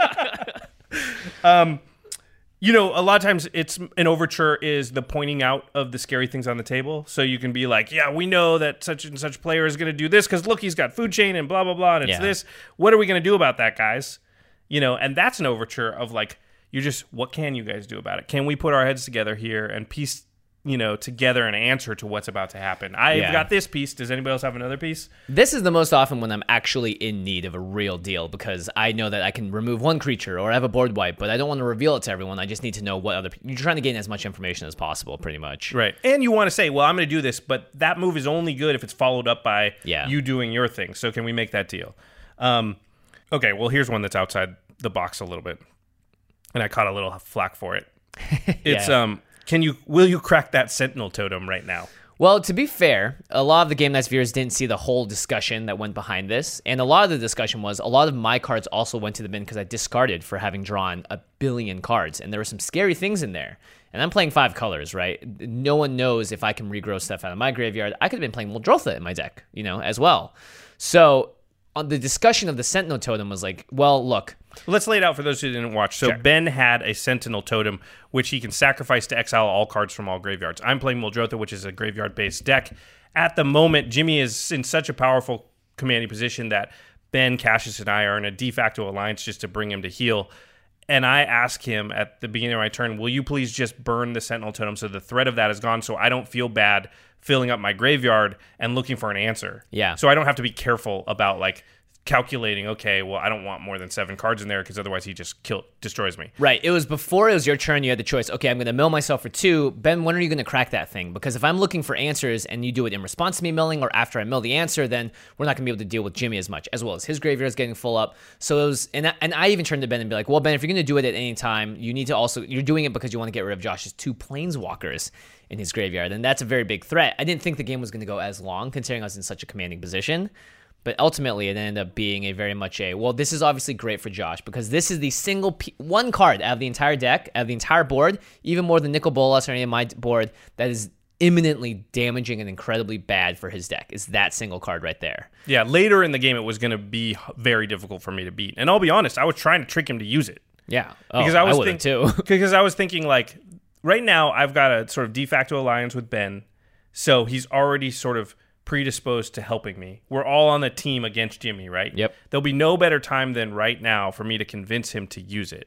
A lot of times it's an overture is the pointing out of the scary things on the table. So you can be like, yeah, we know that such and such player is going to do this because look, he's got food chain and blah, blah, blah. And it's this. What are we going to do about that, guys? And that's an overture of like, what can you guys do about it? Can we put our heads together here and piece, together an answer to what's about to happen? I've got this piece. Does anybody else have another piece? This is the most often when I'm actually in need of a real deal because I know that I can remove one creature or have a board wipe, but I don't want to reveal it to everyone. I just need to know what other you're trying to gain as much information as possible, pretty much. Right. And you want to say, well, I'm going to do this, but that move is only good if it's followed up by you doing your thing. So can we make that deal? Okay, well, here's one that's outside the box a little bit. And I caught a little flack for it. It's will you crack that Sentinel totem right now? Well, to be fair, a lot of the Game Nights viewers didn't see the whole discussion that went behind this. And a lot of the discussion was a lot of my cards also went to the bin because I discarded for having drawn 1 billion cards. And there were some scary things in there. And I'm playing 5 colors, right? No one knows if I can regrow stuff out of my graveyard. I could have been playing Muldrotha in my deck, as well. So on the discussion of the Sentinel Totem was like, well, look. Let's lay it out for those who didn't watch. So Sure. Ben had a Sentinel Totem, which he can sacrifice to exile all cards from all graveyards. I'm playing Muldrotha, which is a graveyard-based deck. At the moment, Jimmy is in such a powerful commanding position that Ben, Cassius, and I are in a de facto alliance just to bring him to heal. And I ask him at the beginning of my turn, will you please just burn the Sentinel Totem so the threat of that is gone so I don't feel bad filling up my graveyard and looking for an answer. Yeah. So I don't have to be careful about calculating, okay, well, I don't want more than 7 cards in there because otherwise he just destroys me. Right. It was before it was your turn. You had the choice. Okay, I'm going to mill myself for 2. Ben, when are you going to crack that thing? Because if I'm looking for answers and you do it in response to me milling or after I mill the answer, then we're not going to be able to deal with Jimmy as much, as well as his graveyard is getting full up. So it was, and I even turned to Ben and be like, well, Ben, if you're going to do it at any time, you need to also, you're doing it because you want to get rid of Josh's 2 planeswalkers in his graveyard. And that's a very big threat. I didn't think the game was going to go as long considering I was in such a commanding position. But ultimately, it ended up being a very much well, this is obviously great for Josh because this is the single one card out of the entire deck, out of the entire board, even more than Nicol Bolas or any of my board, that is imminently damaging and incredibly bad for his deck, is that single card right there. Yeah, later in the game, it was going to be very difficult for me to beat. And I'll be honest, I was trying to trick him to use it. Yeah. Because I would have too. Because I was thinking, right now, I've got a sort of de facto alliance with Ben, so he's already sort of predisposed to helping me. We're all on the team against Jimmy, right? Yep. There'll be no better time than right now for me to convince him to use it.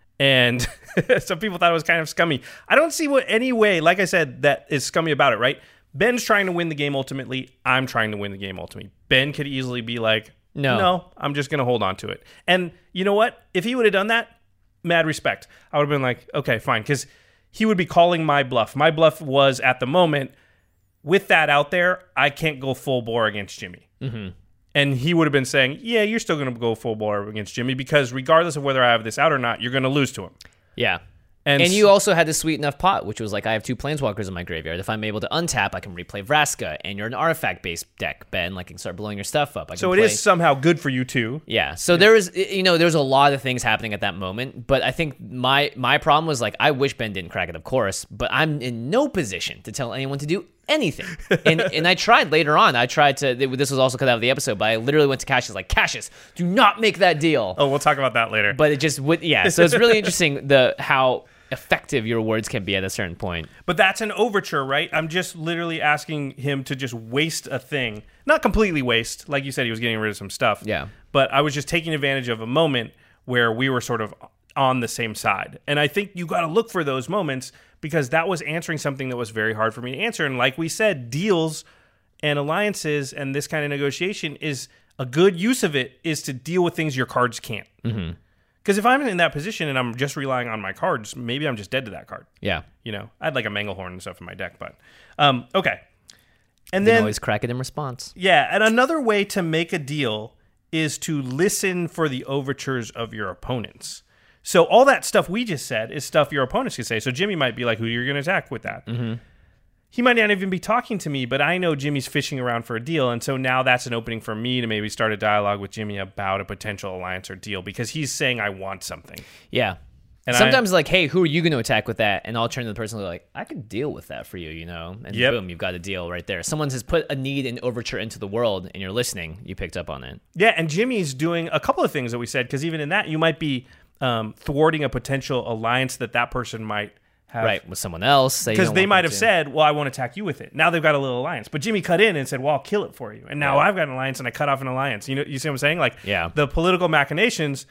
And some people thought it was kind of scummy. I don't see any way, like I said, that is scummy about it, right? Ben's trying to win the game ultimately. I'm trying to win the game ultimately. Ben could easily be like, no, I'm just going to hold on to it. And you know what? If he would have done that, mad respect. I would have been like, okay, fine. Because he would be calling my bluff. My bluff was, at the moment, with that out there, I can't go full bore against Jimmy. Mm-hmm. And he would have been saying, yeah, you're still going to go full bore against Jimmy because regardless of whether I have this out or not, you're going to lose to him. Yeah. And you also had the sweet enough pot, which was like, I have 2 planeswalkers in my graveyard. If I'm able to untap, I can replay Vraska. And you're an artifact-based deck, Ben. I can start blowing your stuff up. So it is somehow good for you, too. Yeah. So there was, there's a lot of things happening at that moment. But I think my problem was I wish Ben didn't crack it, of course. But I'm in no position to tell anyone to do anything. And I tried later on. This was also cut out of the episode, but I literally went to Cassius Cassius, do not make that deal. Oh, we'll talk about that later. But it just would, yeah. So it's really interesting how effective your words can be at a certain point. But that's an overture, right? I'm just literally asking him to just waste a thing. Not completely waste. Like you said, he was getting rid of some stuff. Yeah. But I was just taking advantage of a moment where we were sort of on the same side. And I think you got to look for those moments because that was answering something that was very hard for me to answer. And like we said, deals and alliances and this kind of negotiation is a good use of it is to deal with things your cards can't. Mm-hmm. Because if I'm in that position and I'm just relying on my cards, maybe I'm just dead to that card. Yeah. I had a Manglehorn and stuff in my deck, but okay. And You then can always crack it in response. Yeah, and another way to make a deal is to listen for the overtures of your opponents. So all that stuff we just said is stuff your opponents can say. So Jimmy might be like, who you're going to attack with that. Mm-hmm. He might not even be talking to me, but I know Jimmy's fishing around for a deal. And so now that's an opening for me to maybe start a dialogue with Jimmy about a potential alliance or deal because he's saying I want something. Yeah. And sometimes hey, who are you going to attack with that? And I'll turn to the person like, I could deal with that for you, And boom, you've got a deal right there. Someone has put a need and overture into the world and you're listening. You picked up on it. Yeah, and Jimmy's doing a couple of things that we said because even in that, you might be thwarting a potential alliance that person might have. Right, with someone else. Because they might have said, well, I won't attack you with it. Now they've got a little alliance. But Jimmy cut in and said, well, I'll kill it for you. And now I've got an alliance and I cut off an alliance. You see what I'm saying? The political machinations,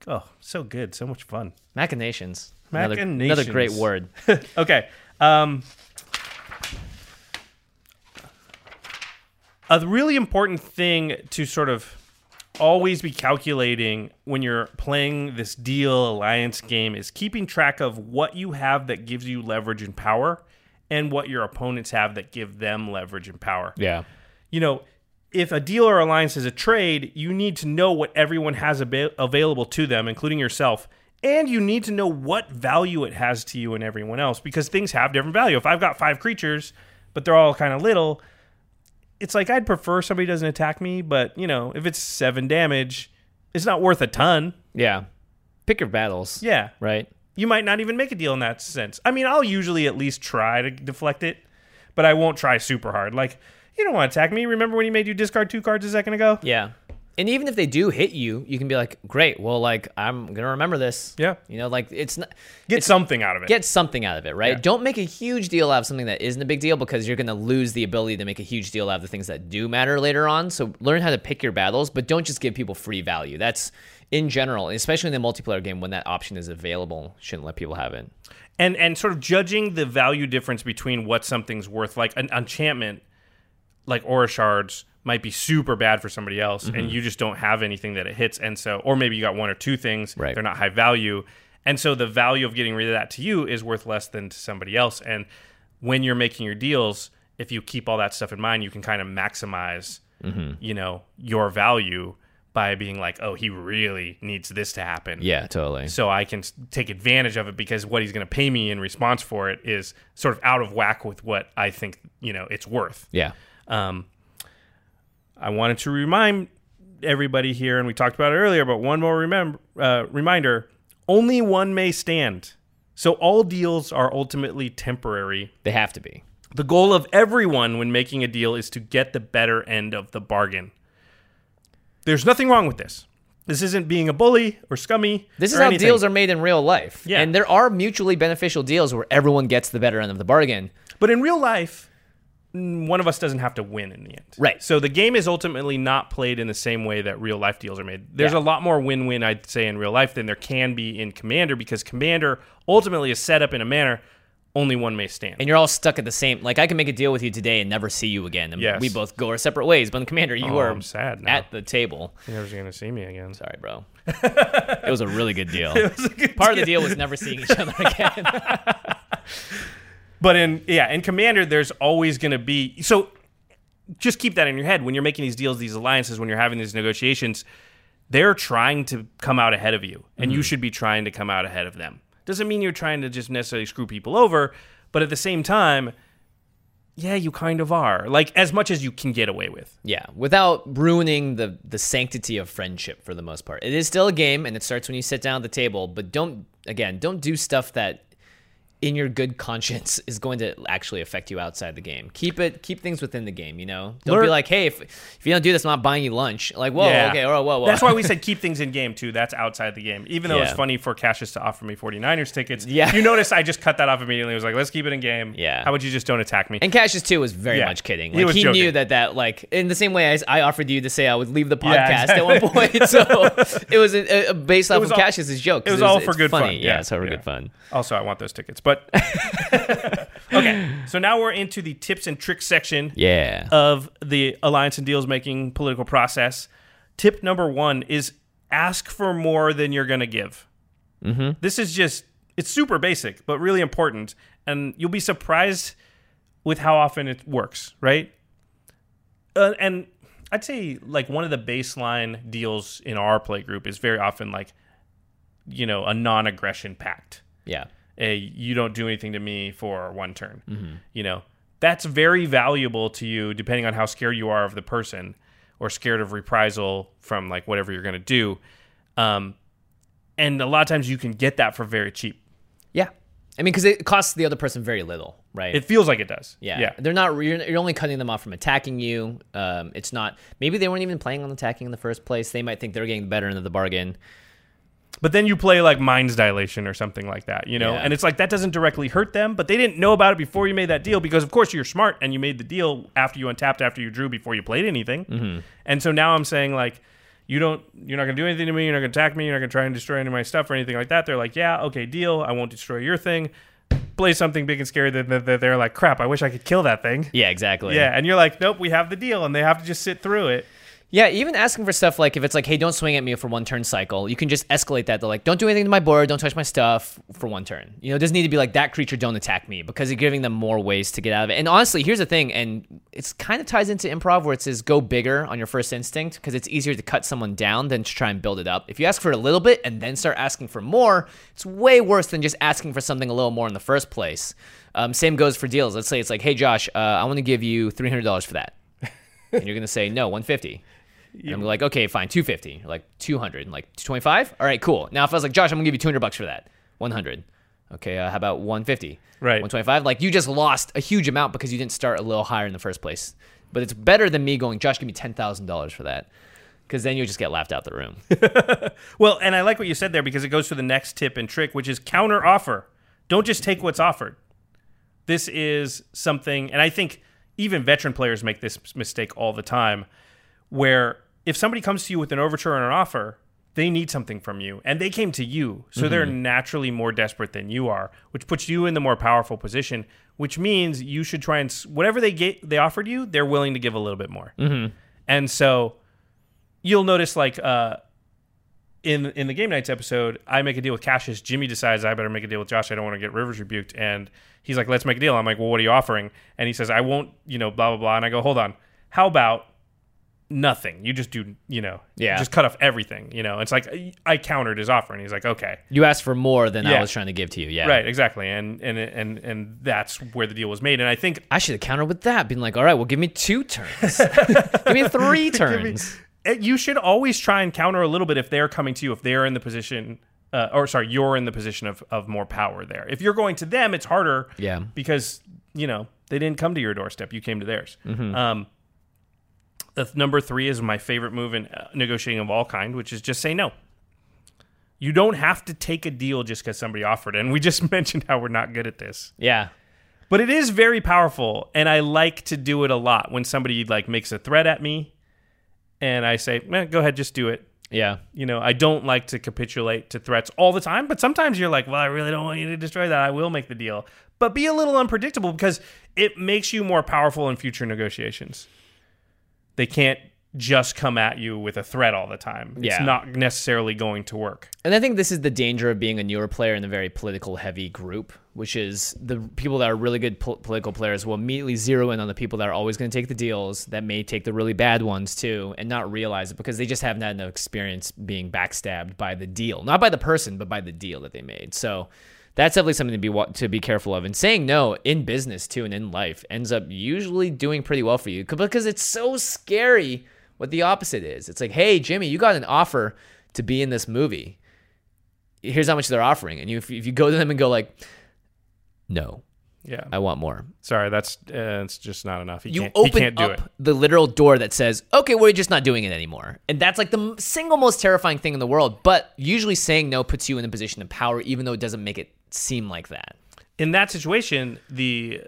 so good. So much fun. Machinations. Machinations. Another great word. Okay. A really important thing to sort of always be calculating when you're playing this deal alliance game is keeping track of what you have that gives you leverage and power and what your opponents have that give them leverage and power. Yeah. If a deal or alliance is a trade, you need to know what everyone has available to them, including yourself, and you need to know what value it has to you and everyone else because things have different value. If I've got 5 creatures, but they're all kind of little. It's like I'd prefer somebody doesn't attack me, but if it's 7 damage, it's not worth a ton. Yeah. Pick your battles. Yeah. Right? You might not even make a deal in that sense. I mean, I'll usually at least try to deflect it, but I won't try super hard. Like, you don't want to attack me. Remember when he made you discard 2 cards a second ago? Yeah. And even if they do hit you, you can be like, great, well, like, I'm going to remember this. Yeah. Like, it's not... Get something out of it. Get something out of it, right? Yeah. Don't make a huge deal out of something that isn't a big deal because you're going to lose the ability to make a huge deal out of the things that do matter later on. So learn how to pick your battles, but don't just give people free value. That's, in general, especially in the multiplayer game, when that option is available, shouldn't let people have it. And sort of judging the value difference between what something's worth, like an enchantment, like Aura Shards, might be super bad for somebody else, and you just don't have anything that it hits, and so, or maybe you got 1 or 2 things, right. They're not high value, and so the value of getting rid of that to you is worth less than to somebody else. And when you're making your deals, if you keep all that stuff in mind, you can kind of maximize, your value by being like, oh, he really needs this to happen. Yeah, totally. So I can take advantage of it because what he's going to pay me in response for it is sort of out of whack with what I think, it's worth. Yeah. I wanted to remind everybody here, and we talked about it earlier, but one more reminder, only one may stand. So all deals are ultimately temporary. They have to be. The goal of everyone when making a deal is to get the better end of the bargain. There's nothing wrong with this. This isn't being a bully or scummy. This is how deals are made in real life. Yeah. And there are mutually beneficial deals where everyone gets the better end of the bargain. But in real life, one of us doesn't have to win in the end. Right. So the game is ultimately not played in the same way that real life deals are made. There's a lot more win-win, I'd say, in real life than there can be in Commander, because Commander ultimately is set up in a manner only one may stand. And you're all stuck at the same... Like, I can make a deal with you today and never see you again. And Yes. we both go our separate ways. But in Commander, you are I'm sad now. at the table. You're never going to see me again. Sorry, bro. It was a really good deal. Part of the deal was never seeing each other again. But in Commander, there's always going to be... So just keep that in your head. When you're making these deals, these alliances, when you're having these negotiations, they're trying to come out ahead of you. And you should be trying to come out ahead of them. Doesn't mean you're trying to just necessarily screw people over, but at the same time, yeah, you kind of are. Like, as much as you can get away with. Yeah, without ruining the sanctity of friendship for the most part. It is still a game, and it starts when you sit down at the table, but don't do stuff that in your good conscience is going to actually affect you outside the game. Keep things within the game, Don't be like, hey, if you don't do this, I'm not buying you lunch. Like, whoa, Yeah. okay, whoa. That's why we said keep things in game, too. That's outside the game. Even though it's Yeah. funny for Cassius to offer me 49ers tickets. Yeah. You notice I just cut that off immediately. I was like, let's keep it in game. Yeah. How about you just don't attack me? And Cassius, too, was very Yeah. much kidding. He Like, was he joking. knew that, like, in the same way as I offered you to say I would leave the podcast Yeah, exactly. at one point. So it was based off was of all- Cassius's joke. It was 'cause all for it's good funny. fun. Yeah, it's all for good fun. Also, I want those tickets. But okay, so now we're into the tips and tricks section Yeah. of the alliance and deals making political process. Tip number 1 is ask for more than you're going to give. Mm-hmm. This is it's super basic, but really important. And you'll be surprised with how often it works, right? And I'd say like one of the baseline deals in our play group is very often like, a non-aggression pact. Yeah. You don't do anything to me for 1 turn. Mm-hmm. That's very valuable to you depending on how scared you are of the person or scared of reprisal from like whatever you're going to do. And a lot of times you can get that for very cheap. Yeah. I mean, because it costs the other person very little, right? It feels like it does. Yeah. They're not. You're only cutting them off from attacking you. It's not. Maybe they weren't even planning on attacking in the first place. They might think they're getting the better end of the bargain. But then you play like Mind's Dilation or something like that, Yeah. And it's like that doesn't directly hurt them, but they didn't know about it before you made that deal because, of course, you're smart and you made the deal after you untapped, after you drew, before you played anything. Mm-hmm. And so now I'm saying like, you're not going to do anything to me. You're not going to attack me. You're not going to try and destroy any of my stuff or anything like that. They're like, yeah, okay, deal. I won't destroy your thing. Play something big and scary that they're like, crap, I wish I could kill that thing. Yeah, exactly. Yeah, and you're like, nope, we have the deal, and they have to just sit through it. Yeah, even asking for stuff like if it's like, hey, don't swing at me for one turn cycle, you can just escalate that to like, don't do anything to my board, don't touch my stuff for one turn. You know, it doesn't need to be like that creature don't attack me, because you're giving them more ways to get out of it. And honestly, here's the thing, and it's kind of ties into improv where it says go bigger on your first instinct, because it's easier to cut someone down than to try and build it up. If you ask for a little bit and then start asking for more, it's way worse than just asking for something a little more in the first place. Same goes for deals. Let's say it's like, hey, Josh, I want to give you $300 for that. And you're going to say, no, $150. And I'm like, okay, fine, $250. You're like, $200. Like, $225? All right, cool. Now if I was like, Josh, I'm gonna give you $200 for that. $100. Okay, how about $150? Right. $125? Like, you just lost a huge amount because you didn't start a little higher in the first place. But it's better than me going, Josh, give me $10,000 for that, because then you'll just get laughed out the room. Well, and I like what you said there, because it goes to the next tip and trick, which is counter offer. Don't just take what's offered. This is something, and I think even veteran players make this mistake all the time, where if somebody comes to you with an overture or an offer, they need something from you, and they came to you, so they're naturally more desperate than you are, which puts you in the more powerful position, which means you should try and, whatever they offered you, they're willing to give a little bit more. And so you'll notice, like, in the Game Nights episode, I make a deal with Cassius. Jimmy decides I better make a deal with Josh. I don't want to get Rivers rebuked. And he's like, let's make a deal. I'm like, well, what are you offering? And he says, I won't, blah, blah, blah. And I go, hold on. How about nothing? You just do, just cut off everything. It's like, I countered his offer. And he's like, okay. You asked for more than I was trying to give to you. Yeah. Right, exactly. And that's where the deal was made. And I think I should have countered with that, being like, all right, well, give me 2 turns. Give me 3 turns. You should always try and counter a little bit if they're coming to you, if they're in the position, you're in the position of more power there. If you're going to them, it's harder because, they didn't come to your doorstep. You came to theirs. The number 3 is my favorite move in negotiating of all kind, which is just say no. You don't have to take a deal just because somebody offered. And we just mentioned how we're not good at this. Yeah. But it is very powerful, and I like to do it a lot when somebody like makes a threat at me. And I say, go ahead, just do it. Yeah. I don't like to capitulate to threats all the time, but sometimes you're like, well, I really don't want you to destroy that. I will make the deal. But be a little unpredictable, because it makes you more powerful in future negotiations. They can't just come at you with a threat all the time. It's not necessarily going to work. And I think this is the danger of being a newer player in a very political heavy group, which is the people that are really good political players will immediately zero in on the people that are always going to take the deals, that may take the really bad ones too, and not realize it because they just haven't had enough experience being backstabbed by the deal. Not by the person, but by the deal that they made. So that's definitely something to be careful of. And saying no in business too and in life ends up usually doing pretty well for you, because it's so scary what the opposite is. It's like, hey, Jimmy, you got an offer to be in this movie. Here's how much they're offering. And if you go to them and go like, no, I want more. Sorry, that's it's just not enough. He can't do up it. The literal door that says, okay, we're just not doing it anymore. And that's like the single most terrifying thing in the world. But usually saying no puts you in a position of power, even though it doesn't make it seem like that. In that situation, the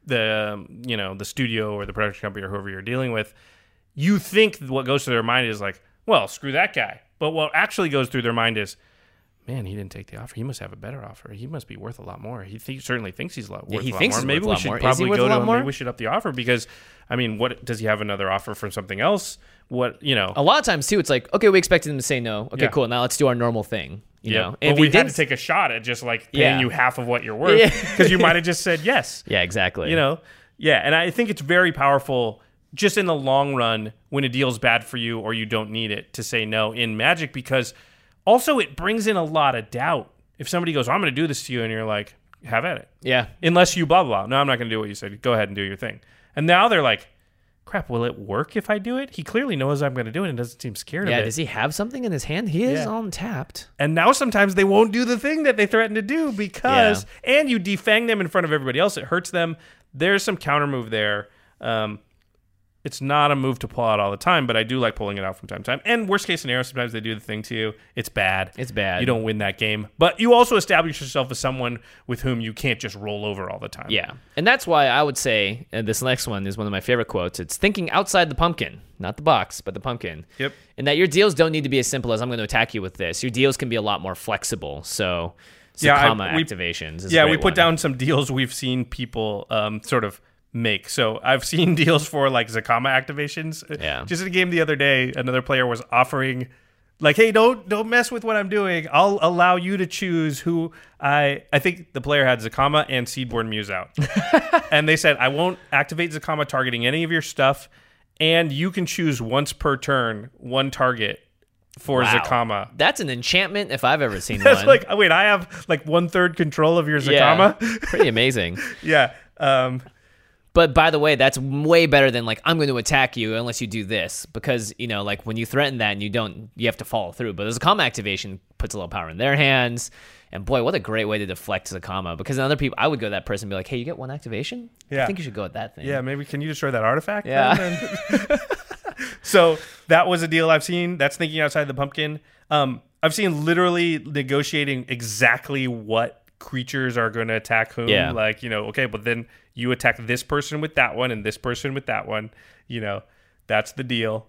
studio or the production company or whoever you're dealing with, you think what goes through their mind is like, well, screw that guy. But what actually goes through their mind is, man, he didn't take the offer. He must have a better offer. He must be worth a lot more. He certainly thinks he's worth a lot more. Maybe we should probably go to him. Maybe we should up the offer, because, I mean, what does he have another offer from something else? A lot of times too, it's like, okay, we expected him to say no. Okay, cool. Now let's do our normal thing. You know, and we had to take a shot at just like paying you half of what you're worth, because you might have just said yes. Yeah, exactly. And I think it's very powerful just in the long run when a deal's bad for you or you don't need it to say no in Magic, because also it brings in a lot of doubt. If somebody goes, I'm going to do this to you, and you're like, have at it. Yeah. Unless you blah, blah, blah. No, I'm not going to do what you said. Go ahead and do your thing. And now they're like, crap, will it work if I do it? He clearly knows I'm going to do it and doesn't seem scared of it. Yeah, does he have something in his hand? He is untapped. And now sometimes they won't do the thing that they threatened to do because, and you defang them in front of everybody else. It hurts them. There's some counter move there. It's not a move to pull out all the time, but I do like pulling it out from time to time. And worst case scenario, sometimes they do the thing to you. It's bad. It's bad. You don't win that game. But you also establish yourself as someone with whom you can't just roll over all the time. Yeah. And that's why I would say, and this next one is one of my favorite quotes, it's thinking outside the pumpkin. Not the box, but the pumpkin. Yep. And that your deals don't need to be as simple as I'm going to attack you with this. Your deals can be a lot more flexible. Comma activations. We put down some deals we've seen people sort of make. So I've seen deals for like Zakama activations. Yeah. Just in a game the other day, another player was offering like, hey, don't mess with what I'm doing. I'll allow you to choose who I think the player had Zakama and Seedborn Muse out. And they said, I won't activate Zakama targeting any of your stuff, and you can choose once per turn one target for Wow. Zakama. That's an enchantment if I've ever seen That's one. like, wait, I have like 1/3 control of your Zakama? Yeah, pretty amazing. Yeah. But by the way, that's way better than like, I'm going to attack you unless you do this, because, you know, like when you threaten that and you don't, you have to follow through. But Zakama activation puts a little power in their hands. And boy, what a great way to deflect Zakama, because in other people, I would go to that person and be like, hey, you get one activation? Yeah. I think you should go with that thing. Yeah, maybe can you destroy that artifact? Yeah. then? So that was a deal I've seen. That's thinking outside the pumpkin. I've seen literally negotiating exactly what creatures are going to attack whom. Yeah. Like, you know, okay, but then you attack this person with that one and this person with that one. You know, that's the deal.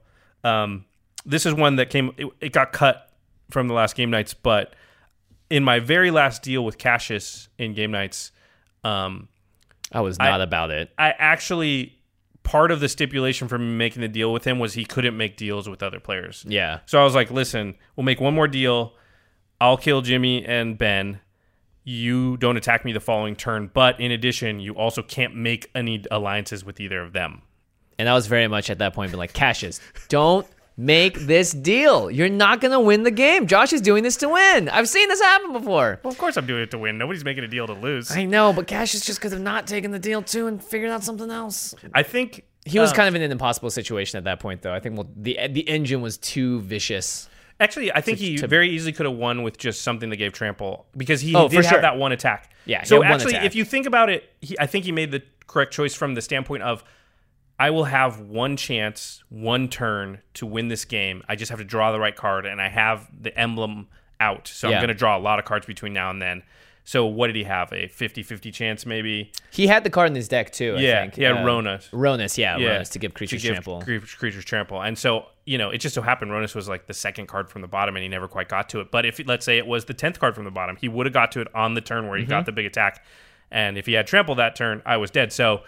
This is one that it got cut from the last game nights, but in my very last deal with Cassius in game nights, I was not about it. I actually, part of the stipulation for me making the deal with him was he couldn't make deals with other players. Yeah. So I was like, listen, we'll make one more deal. I'll kill Jimmy and Ben. You don't attack me the following turn. But in addition, you also can't make any alliances with either of them. And I was very much at that point being like, Cassius, don't make this deal. You're not going to win the game. Josh is doing this to win. I've seen this happen before. Well, of course I'm doing it to win. Nobody's making a deal to lose. I know, but Cassius just could have not taken the deal too and figured out something else. I think He was kind of in an impossible situation at that point, though. I think the engine was too vicious. Actually, I think he very easily could have won with just something that gave trample, because he Oh, did for have sure. that one attack. Yeah, he So had one actually, attack. if you think about it, I think he made the correct choice from the standpoint of, I will have one chance, one turn to win this game. I just have to draw the right card, and I have the emblem out. So I'm Yeah. going to draw a lot of cards between now and then. So what did he have? A 50-50 chance, maybe? He had the card in his deck, too, I think. he had Ronus. Ronus, Ronus, to give creatures trample. Creatures trample. And so, you know, it just so happened Ronus was like the second card from the bottom, and he never quite got to it. But if, let's say it was the 10th card from the bottom, he would have got to it on the turn where he got the big attack. And if he had trample that turn, I was dead. So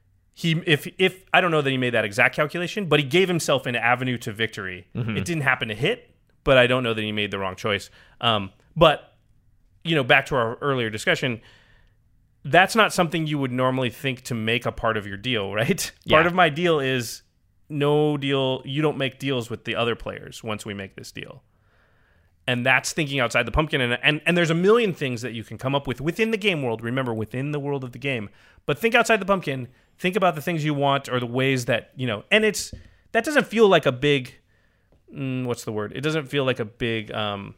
if I don't know that he made that exact calculation, but he gave himself an avenue to victory. It didn't happen to hit, but I don't know that he made the wrong choice. But, you know, back to our earlier discussion, that's not something you would normally think to make a part of your deal, right? Yeah. Part of my deal is no deal. You don't make deals with the other players once we make this deal. And that's thinking outside the pumpkin. And there's a million things that you can come up with within the game world. Remember, within the world of the game. But think outside the pumpkin. Think about the things you want or the ways that, you know, and that doesn't feel like a big, what's the word? It doesn't feel like a big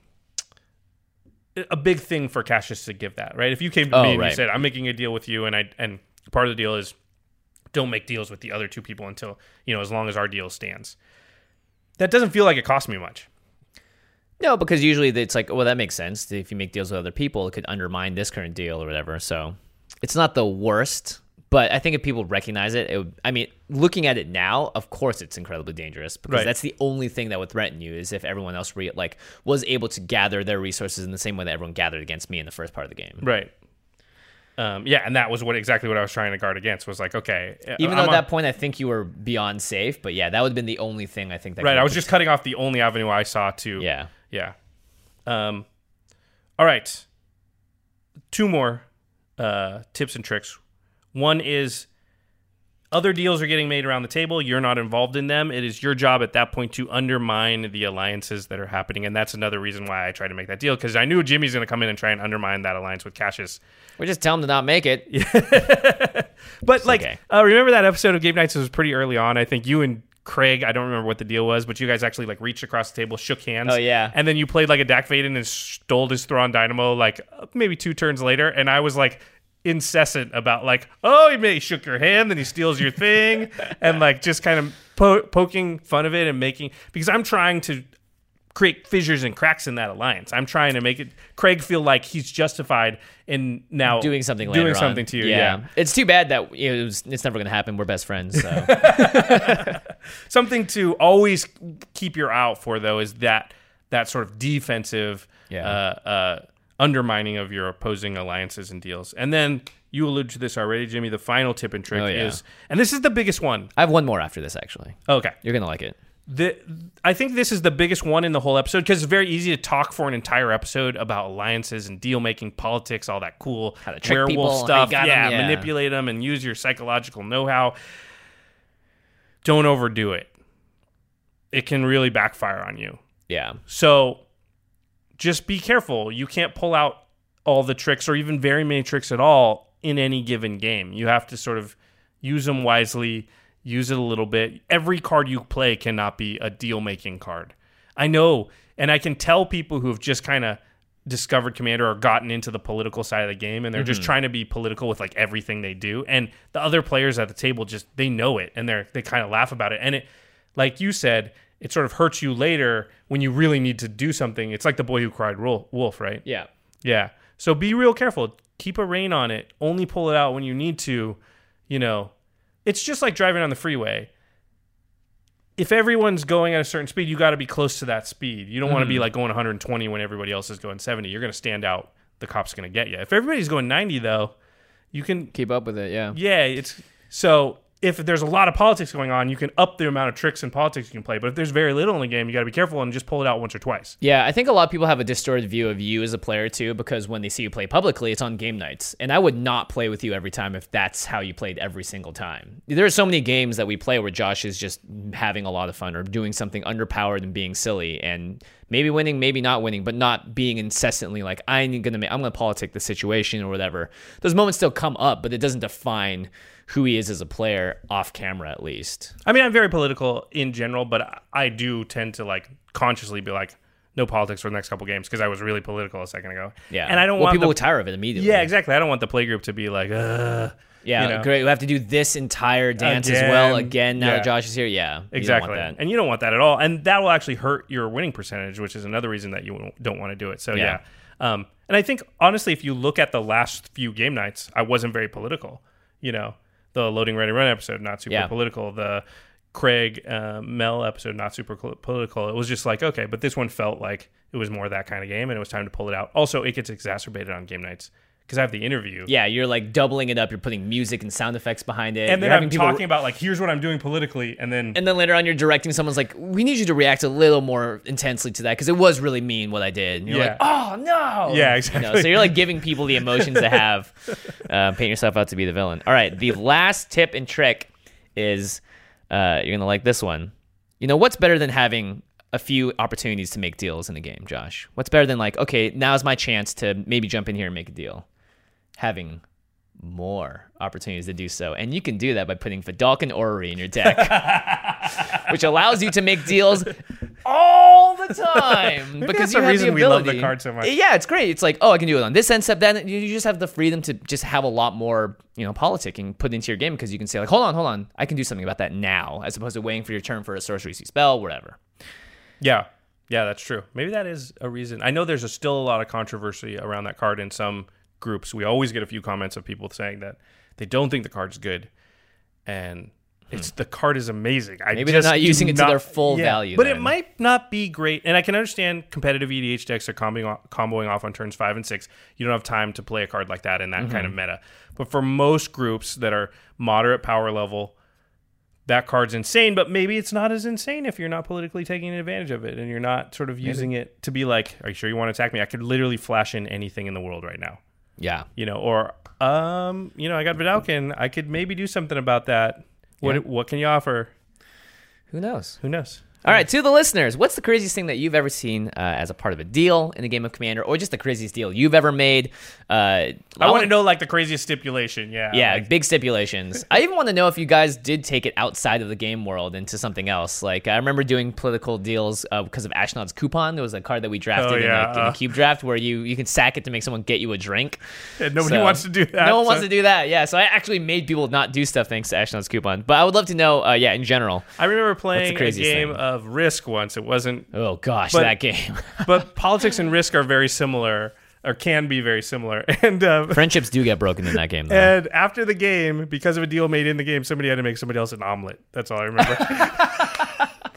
thing for Cassius to give that, right? If you came to me and you said, I'm making a deal with you, and part of the deal is don't make deals with the other two people until, you know, as long as our deal stands. That doesn't feel like it cost me much. No, because usually it's like, well, that makes sense. If you make deals with other people, it could undermine this current deal or whatever. So it's not the worst, but I think if people recognize it, looking at it now, of course it's incredibly dangerous, because that's the only thing that would threaten you is if everyone else was able to gather their resources in the same way that everyone gathered against me in the first part of the game. Right. And that was exactly what I was trying to guard against, was like, okay. Even though at that point I think you were beyond safe, but yeah, that would have been the only thing I think that. Right, I was just cutting off the only avenue I saw to. Yeah. Yeah. All right. Two more tips and tricks. One is other deals are getting made around the table. You're not involved in them. It is your job at that point to undermine the alliances that are happening. And that's another reason why I tried to make that deal, because I knew Jimmy's going to come in and try and undermine that alliance with Cassius. We just tell him to not make it. But okay. Remember that episode of Game Nights? It was pretty early on. I think you and Craig, I don't remember what the deal was, but you guys actually reached across the table, shook hands. Oh, yeah. And then you played a Dak Vaden and stole his Thrawn Dynamo maybe 2 turns later. And I was incessant about he shook your hand, then he steals your thing, and just kind of poking fun of it and because I'm trying to create fissures and cracks in that alliance. I'm trying to make Craig feel like he's justified in now doing something to you. Yeah. It's too bad that it's never going to happen. We're best friends. So. Something to always keep your eye out for, though, is that sort of defensive undermining of your opposing alliances and deals. And then you alluded to this already, Jimmy. The final tip and trick Oh, yeah. is, and this is the biggest one. I have one more after this, actually. Okay. You're going to like it. I think this is the biggest one in the whole episode because it's very easy to talk for an entire episode about alliances and deal making, politics, all that cool How to trick werewolf people, how you stuff. got 'em, yeah. Manipulate them and use your psychological know-how. Don't overdo it. It can really backfire on you. Yeah. So just be careful. You can't pull out all the tricks or even very many tricks at all in any given game. You have to sort of use them wisely, use it a little bit. Every card you play cannot be a deal-making card. I know, and I can tell people who have just kind of discovered Commander or gotten into the political side of the game, and they're just trying to be political with like everything they do. And the other players at the table just, they know it, and they kind of laugh about it. And it, like you said, it sort of hurts you later when you really need to do something. It's like the boy who cried wolf, right? Yeah. Yeah. So be real careful. Keep a rein on it. Only pull it out when you need to. You know, it's just like driving on the freeway. If everyone's going at a certain speed, you got to be close to that speed. You don't want to be like going 120 when everybody else is going 70. You're going to stand out. The cop's going to get you. If everybody's going 90, though, you can Keep up with it, yeah. Yeah, it's so if there's a lot of politics going on, you can up the amount of tricks and politics you can play. But if there's very little in the game, you got to be careful and just pull it out once or twice. Yeah, I think a lot of people have a distorted view of you as a player too, because when they see you play publicly, it's on game nights. And I would not play with you every time if that's how you played every single time. There are so many games that we play where Josh is just having a lot of fun or doing something underpowered and being silly and maybe winning, maybe not winning, but not being incessantly like, I'm gonna politic the situation or whatever. Those moments still come up, but it doesn't define who he is as a player off camera, at least. I mean, I'm very political in general, but I do tend to like consciously be like, no politics for the next couple games because I was really political a second ago. Yeah, and I don't want people will tire of it immediately. Yeah, exactly. I don't want the play group to be like, yeah, you know? great. We have to do this entire dance as well again now that Josh is here. Yeah, exactly. You don't want that. And you don't want that at all, and that will actually hurt your winning percentage, which is another reason that you don't want to do it. So yeah. And I think honestly, if you look at the last few game nights, I wasn't very political. You know. The Loading Ready Run episode, not super political. The Craig Mel episode, not super political. It was just like, okay, but this one felt like it was more that kind of game, and it was time to pull it out. Also, it gets exacerbated on game nights because I have the interview. Yeah, you're like doubling it up. You're putting music and sound effects behind it. And then you're I'm talking about like, here's what I'm doing politically, and then later on you're directing someone's like, we need you to react a little more intensely to that because it was really mean what I did. And you're like, oh no. Yeah, exactly. You know, so you're like giving people the emotions to have. Paint yourself out to be the villain. All right, the last tip and trick is you're gonna like this one. You know what's better than having a few opportunities to make deals in the game, Josh? What's better than like, okay, now's my chance to maybe jump in here and make a deal? Having more opportunities to do so. And you can do that by putting Vedalken Orrery in your deck, which allows you to make deals all the time. Maybe because that's you the have reason the we love ability. the card so much. Yeah, it's great. It's like, oh, I can do it on this end step. Then you just have the freedom to just have a lot more, politicking put into your game because you can say like, hold on, I can do something about that now, as opposed to waiting for your turn for a sorcery spell, whatever. Yeah, that's true. Maybe that is a reason. I know there's still a lot of controversy around that card in some groups. We always get a few comments of people saying that they don't think the card's good, and the card is amazing. Maybe they're not using it to their full value. But then. it might not be great. And I can understand competitive EDH decks are comboing off on turns 5 and 6. You don't have time to play a card like that in that kind of meta. But for most groups that are moderate power level, that card's insane. But maybe it's not as insane if you're not politically taking advantage of it and you're not sort of using it to be like, are you sure you want to attack me? I could literally flash in anything in the world right now. Yeah. Or I got Vedalken. I could maybe do something about that. What can you offer? Who knows? All right, to the listeners, what's the craziest thing that you've ever seen as a part of a deal in a game of Commander, or just the craziest deal you've ever made? I want to know like the craziest stipulation. Yeah, big stipulations. I even want to know if you guys did take it outside of the game world into something else. Like I remember doing political deals because of Ashnod's Coupon. There was a card that we drafted in the cube draft where you can sack it to make someone get you a drink. And nobody wants to do that. No one wants to do that. Yeah, so I actually made people not do stuff thanks to Ashnod's Coupon. But I would love to know. In general, I remember playing a game of Risk once. It wasn't. Oh gosh, that game. But politics and Risk are very similar, or can be very similar. And friendships do get broken in that game, though. And after the game, because of a deal made in the game, somebody had to make somebody else an omelet. That's all I remember.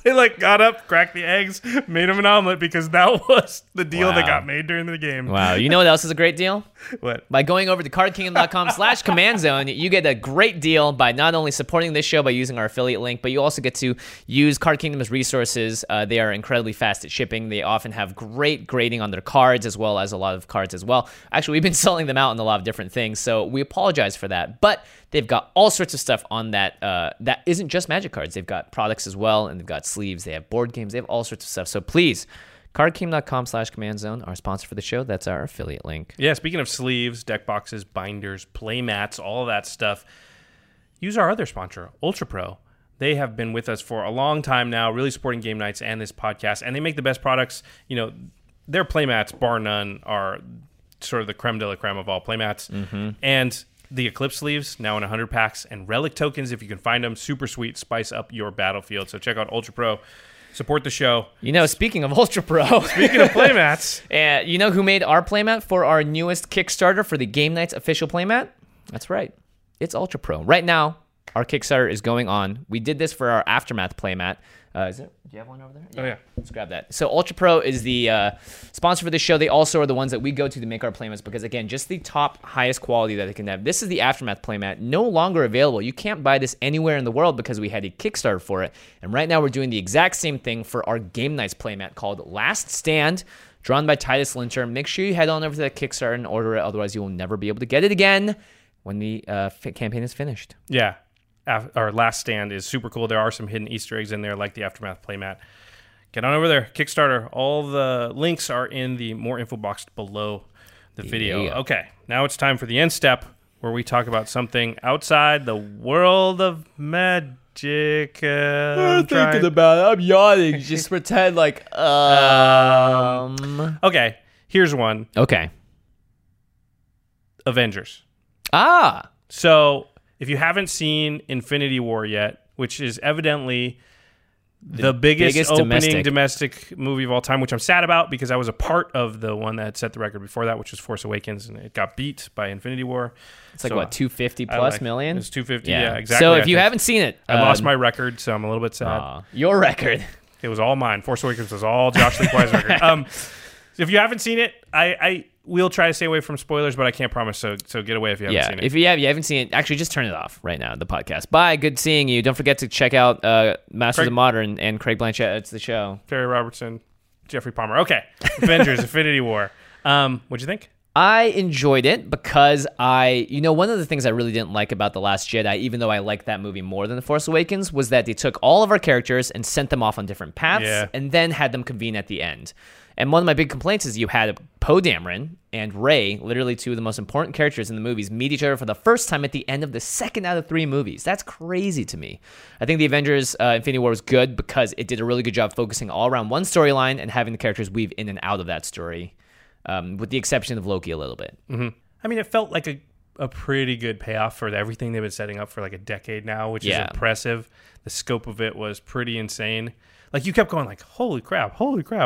They like got up, cracked the eggs, made them an omelet because that was the deal that got made during the game. Wow. You know what else is a great deal? What? By going over to cardkingdom.com/command zone, you get a great deal by not only supporting this show by using our affiliate link, but you also get to use Card Kingdom's resources. They are incredibly fast at shipping. They often have great grading on their cards, as well as a lot of cards as well. Actually, we've been selling them out in a lot of different things, so we apologize for that. But they've got all sorts of stuff on that that isn't just Magic cards. They've got products as well, and they've got sleeves. They have board games. They have all sorts of stuff. So please, cardkingdom.com/command zone, our sponsor for the show. That's our affiliate link. Yeah, speaking of sleeves, deck boxes, binders, play mats, all of that stuff, use our other sponsor, Ultra Pro. They have been with us for a long time now, really supporting game nights and this podcast, and they make the best products. You know, their play mats, bar none, are sort of the creme de la creme of all play mats. Mm-hmm. And the Eclipse sleeves, now in 100 packs, and Relic tokens, if you can find them, super sweet, spice up your battlefield. So check out Ultra Pro. Support the show. You know, speaking of Ultra Pro. Speaking of playmats. You know who made our playmat for our newest Kickstarter for the Game Nights official playmat? That's right. It's Ultra Pro. Right now, our Kickstarter is going on. We did this for our Aftermath playmat. Do you have one over there? Oh, yeah. Let's grab that. So Ultra Pro is the sponsor for the show. They also are the ones that we go to make our playmats because, again, just the top, highest quality that they can have. This is the Aftermath playmat, no longer available. You can't buy this anywhere in the world because we had a Kickstarter for it. And right now we're doing the exact same thing for our Game Nights playmat called Last Stand, drawn by Titus Linter. Make sure you head on over to that Kickstarter and order it. Otherwise, you will never be able to get it again when the campaign is finished. Yeah. Our Last Stand is super cool. There are some hidden Easter eggs in there, like the Aftermath playmat. Get on over there, Kickstarter. All the links are in the more info box below the video. Yeah. Okay, now it's time for the end step, where we talk about something outside the world of magic. I'm thinking about it. I'm yawning. Just pretend like, Okay, here's one. Okay. Avengers. Ah. So, if you haven't seen Infinity War yet, which is evidently the biggest opening domestic movie of all time, which I'm sad about because I was a part of the one that set the record before that, which was Force Awakens, and it got beat by Infinity War. It's like, so, what, 250 plus million? It's 250, yeah, exactly. So if you haven't seen it... I lost my record, so I'm a little bit sad. Your record. It was all mine. Force Awakens was all Josh Lee Kwai's record. If you haven't seen it, we'll try to stay away from spoilers, but I can't promise, so get away if you haven't seen it. If you haven't seen it, actually just turn it off right now, the podcast. Bye, good seeing you. Don't forget to check out Masters of Modern and Craig Blanchett. It's the show. Terry Robertson, Jeffrey Palmer. Okay, Avengers, Infinity War. What'd you think? I enjoyed it because one of the things I really didn't like about The Last Jedi, even though I liked that movie more than The Force Awakens, was that they took all of our characters and sent them off on different paths and then had them convene at the end. And one of my big complaints is you had Poe Dameron and Rey, literally two of the most important characters in the movies, meet each other for the first time at the end of the second out of 3 movies. That's crazy to me. I think the Avengers Infinity War was good because it did a really good job focusing all around one storyline and having the characters weave in and out of that story, with the exception of Loki a little bit. Mm-hmm. I mean, it felt like a pretty good payoff for everything they've been setting up for like a decade now, which is impressive. The scope of it was pretty insane. Like, you kept going like, holy crap.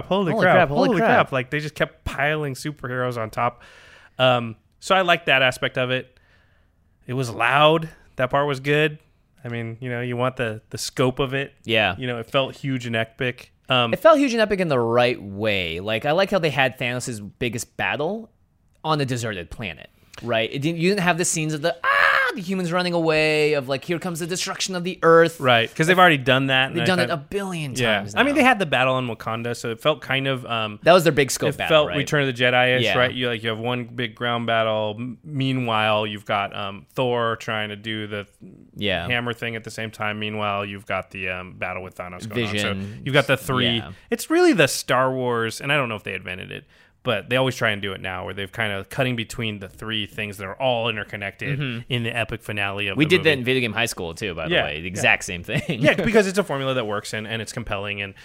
Like, they just kept piling superheroes on top. So I liked that aspect of it. It was loud. That part was good. I mean, you want the scope of it. Yeah. It felt huge and epic. It felt huge and epic in the right way. Like, I like how they had Thanos' biggest battle on a deserted planet, right? You didn't have the scenes of the humans running away, of like, here comes the destruction of the Earth. Right, because they've already done that. They've done it a billion times now. I mean, they had the battle in Wakanda, so it felt kind of... that was their big scope battle, It felt right? Return of the Jedi-ish, right? You have one big ground battle. Meanwhile, you've got Thor trying to do the hammer thing at the same time. Meanwhile, you've got the battle with Thanos going Vision. on. So you've got the 3. Yeah. It's really the Star Wars, and I don't know if they invented it, but they always try and do it now, where they've kind of cutting between the 3 things that are all interconnected in the epic finale of the movie. We did that in Video Game High School, too, by the way. The exact same thing. Yeah, because it's a formula that works, and it's compelling, and,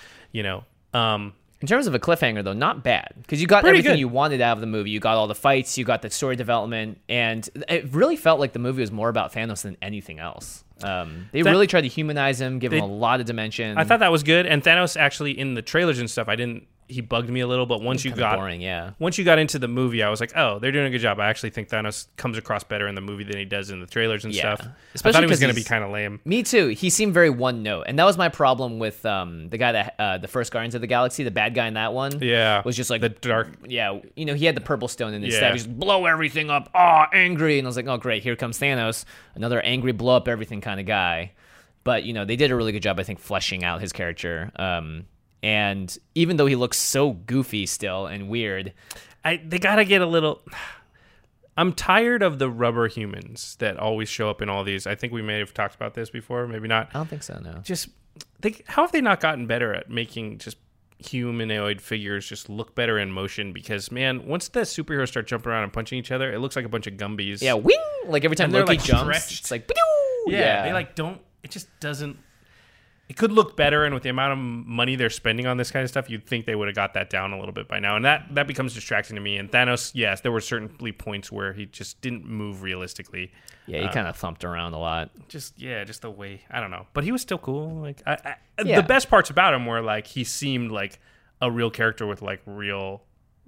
in terms of a cliffhanger, though, not bad. Because you got everything you wanted out of the movie. You got all the fights, you got the story development, and it really felt like the movie was more about Thanos than anything else. They really tried to humanize him, give him a lot of dimension. I thought that was good, and Thanos actually, in the trailers and stuff, I didn't he bugged me a little, but once you got boring, once you got into the movie, I was like, oh, they're doing a good job. I actually think Thanos comes across better in the movie than he does in the trailers and stuff. Especially I thought he was 'cause going to be he's- kind of lame. Me too. He seemed very one note, and that was my problem with the guy that the first Guardians of the Galaxy, the bad guy in that one. Yeah, was just like the dark. Yeah, you know, he had the purple stone in his Yeah. staff. He's just blow everything up. Oh, angry, and I was like, oh great, here comes Thanos, another angry blow up everything kind of guy. But you know, they did a really good job, I think, fleshing out his character. And even though he looks so goofy still and weird, They gotta get a little. I'm tired of the rubber humans that always show up in all these. I think we may have talked about this before, maybe not. I don't think so. No. Just how have they not gotten better at making just humanoid figures just look better in motion? Because man, once the superheroes start jumping around and punching each other, it looks like a bunch of Gumbies. Yeah, wing! Like every time And they're, Loki like, jumps, stretched. it's like, "Pew!" yeah, they like don't. It just doesn't. It could look better, and with the amount of money they're spending on this kind of stuff, you'd think they would have got that down a little bit by now, and that becomes distracting to me. And Thanos, yes, there were certainly points where he just didn't move realistically. Yeah, he kind of thumped around a lot. Just the way, I don't know, but he was still cool. Like Yeah. the best parts about him were like he seemed like a real character with like real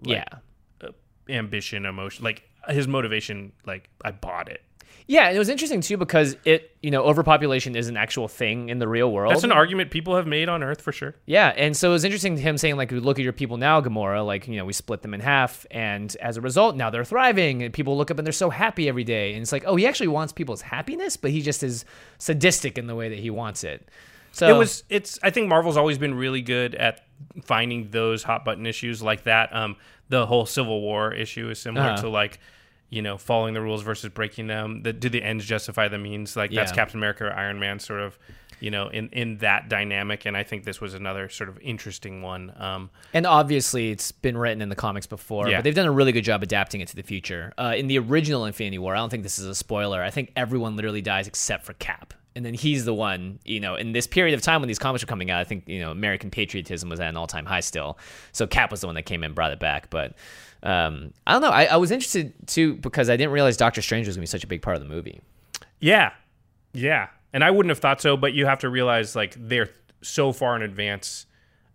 ambition, emotion, like his motivation. Like I bought it. Yeah, and it was interesting too because overpopulation is an actual thing in the real world. That's an argument people have made on Earth for sure. Yeah, and so it was interesting to him saying, like, look at your people now, Gamora, like, we split them in half, and as a result, now they're thriving, and people look up and they're so happy every day. And it's like, oh, he actually wants people's happiness, but he just is sadistic in the way that he wants it. So I think Marvel's always been really good at finding those hot button issues like that. The whole Civil War issue is similar to like, following the rules versus breaking them. Do the ends justify the means? Like that's Captain America or Iron Man sort of, in that dynamic. And I think this was another sort of interesting one. And obviously it's been written in the comics before, but they've done a really good job adapting it to the future. In the original Infinity War, I don't think this is a spoiler. I think everyone literally dies except for Cap. And then he's the one, in this period of time when these comics were coming out, I think, American patriotism was at an all-time high still. So Cap was the one that came in and brought it back. But I don't know. I was interested, too, because I didn't realize Doctor Strange was going to be such a big part of the movie. Yeah. Yeah. And I wouldn't have thought so, but you have to realize, like, they're so far in advance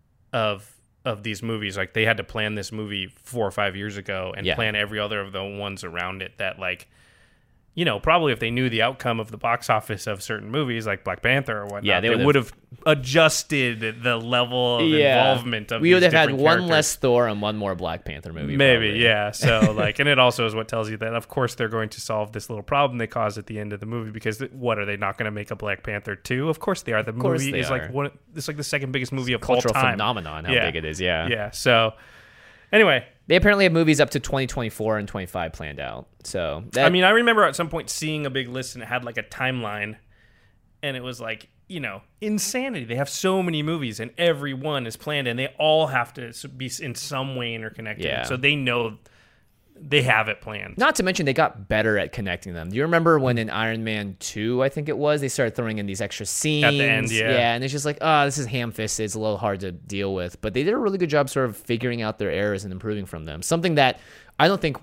of these movies. Like, they had to plan this movie 4 or 5 years ago and plan every other of the ones around it that, like, probably if they knew the outcome of the box office of certain movies like Black Panther or whatnot, they would have adjusted the level of involvement of we would these have had different one characters. less Thor and one more Black Panther movie. Maybe, probably. yeah. So, like, and it also is what tells you that, of course, they're going to solve this little problem they caused at the end of the movie because what are they not going to make a Black Panther 2? Of course they are. The movie is like it's like the second biggest movie of all cultural time. phenomenon. How big it is, Yeah. So, anyway. They apparently have movies up to 2024 and 25 planned out. So I remember at some point seeing a big list and it had like a timeline, and it was like, insanity. They have so many movies and every one is planned, and they all have to be in some way interconnected. Yeah. So they know they have it planned. Not to mention they got better at connecting them. Do you remember when in Iron Man 2, I think it was, they started throwing in these extra scenes? At the end, yeah. Yeah, and it's just like, oh, this is ham-fisted. It's a little hard to deal with. But they did a really good job sort of figuring out their errors and improving from them. Something that I don't think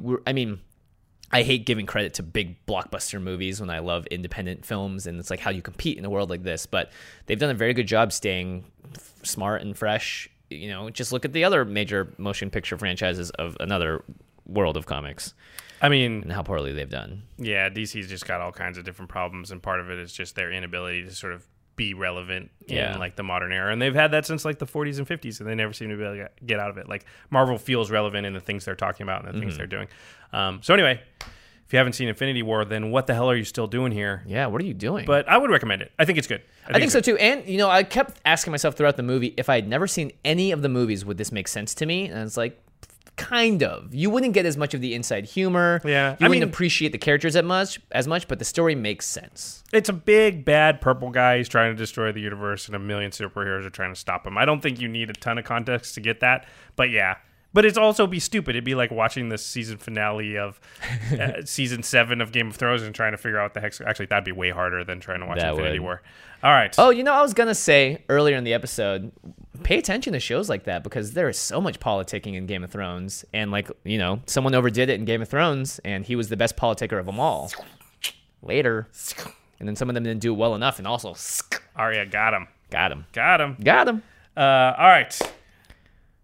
I hate giving credit to big blockbuster movies when I love independent films, and it's like how you compete in a world like this. But they've done a very good job staying smart and fresh. Just look at the other major motion picture franchises of another world of comics. And how poorly they've done. Yeah, DC's just got all kinds of different problems, and part of it is just their inability to sort of be relevant in like the modern era. And they've had that since like the 40s and 50s, and they never seem to be able to get out of it. Like Marvel feels relevant in the things they're talking about and the things they're doing. So anyway, if you haven't seen Infinity War, then what the hell are you still doing here? Yeah, what are you doing? But I would recommend it. I think it's good. I think so too. And, I kept asking myself throughout the movie, if I had never seen any of the movies, would this make sense to me? And it's like, kind of. You wouldn't get as much of the inside humor. Yeah. You wouldn't appreciate the characters as much, but the story makes sense. It's a big, bad purple guy. He's trying to destroy the universe, and a million superheroes are trying to stop him. I don't think you need a ton of context to get that, but yeah. But it's also be stupid. It'd be like watching the season finale of season 7 of Game of Thrones and trying to figure out what the heck. Actually, that'd be way harder than trying to watch Infinity War. All right. Oh, I was going to say earlier in the episode, pay attention to shows like that because there is so much politicking in Game of Thrones. And someone overdid it in Game of Thrones and he was the best politicker of them all. Later. And then some of them didn't do it well enough and also. Arya got him. Got him. Got him. Got him. All right.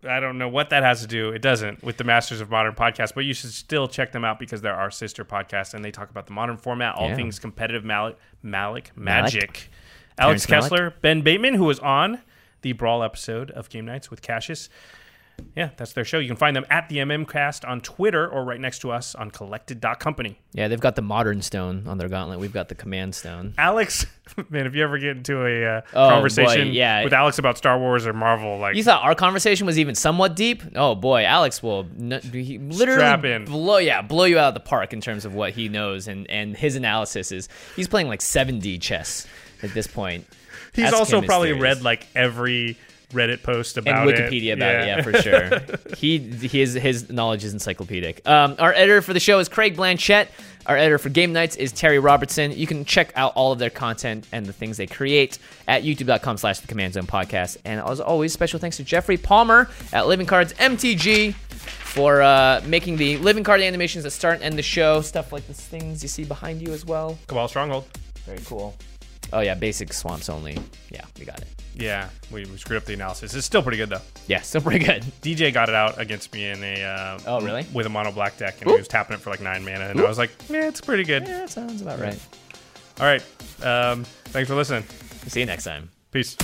I don't know what that has to do. It doesn't with the Masters of Modern podcast, but you should still check them out because they're our sister podcast, and they talk about the modern format, all things competitive Magic. Alex Kessler, Ben Bateman, who was on the Brawl episode of Game Nights with Cassius. Yeah, that's their show. You can find them at the MMCast on Twitter or right next to us on collected.company. Yeah, they've got the Modern Stone on their gauntlet. We've got the Command Stone. Alex, man, if you ever get into a conversation with Alex about Star Wars or Marvel, like you thought our conversation was even somewhat deep. Oh boy, Alex will literally blow you out of the park in terms of what he knows, and his analysis is he's playing like 7D chess at this point. He's also probably read like every Reddit post about it. And Wikipedia about it, yeah, for sure. His knowledge is encyclopedic. Our editor for the show is Craig Blanchett. Our editor for Game Nights is Terry Robertson. You can check out all of their content and the things they create at youtube.com/The Command Zone Podcast. And as always, special thanks to Jeffrey Palmer at Living Cards MTG for making the living card animations that start and end the show. Stuff like the things you see behind you as well. Cabal Stronghold. Very cool. Oh, yeah, basic swamps only. Yeah, we got it. Yeah, we screwed up the analysis. It's still pretty good, though. Yeah, still pretty good. DJ got it out against me in a... oh, really? With a mono black deck, and he was tapping it for like 9 mana, and I was like, yeah, it's pretty good. Yeah, that sounds about right. All right. Thanks for listening. See you next time. Peace.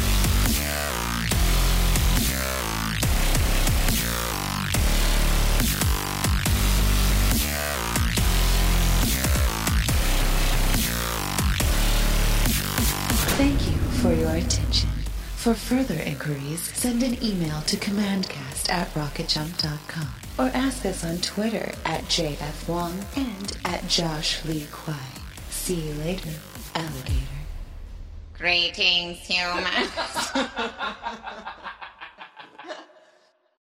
Thank you for your attention. For further inquiries, send an email to commandcast@rocketjump.com or ask us on Twitter at JFWong and at Josh Lee Kwai. See you later, alligator. Greetings, humans.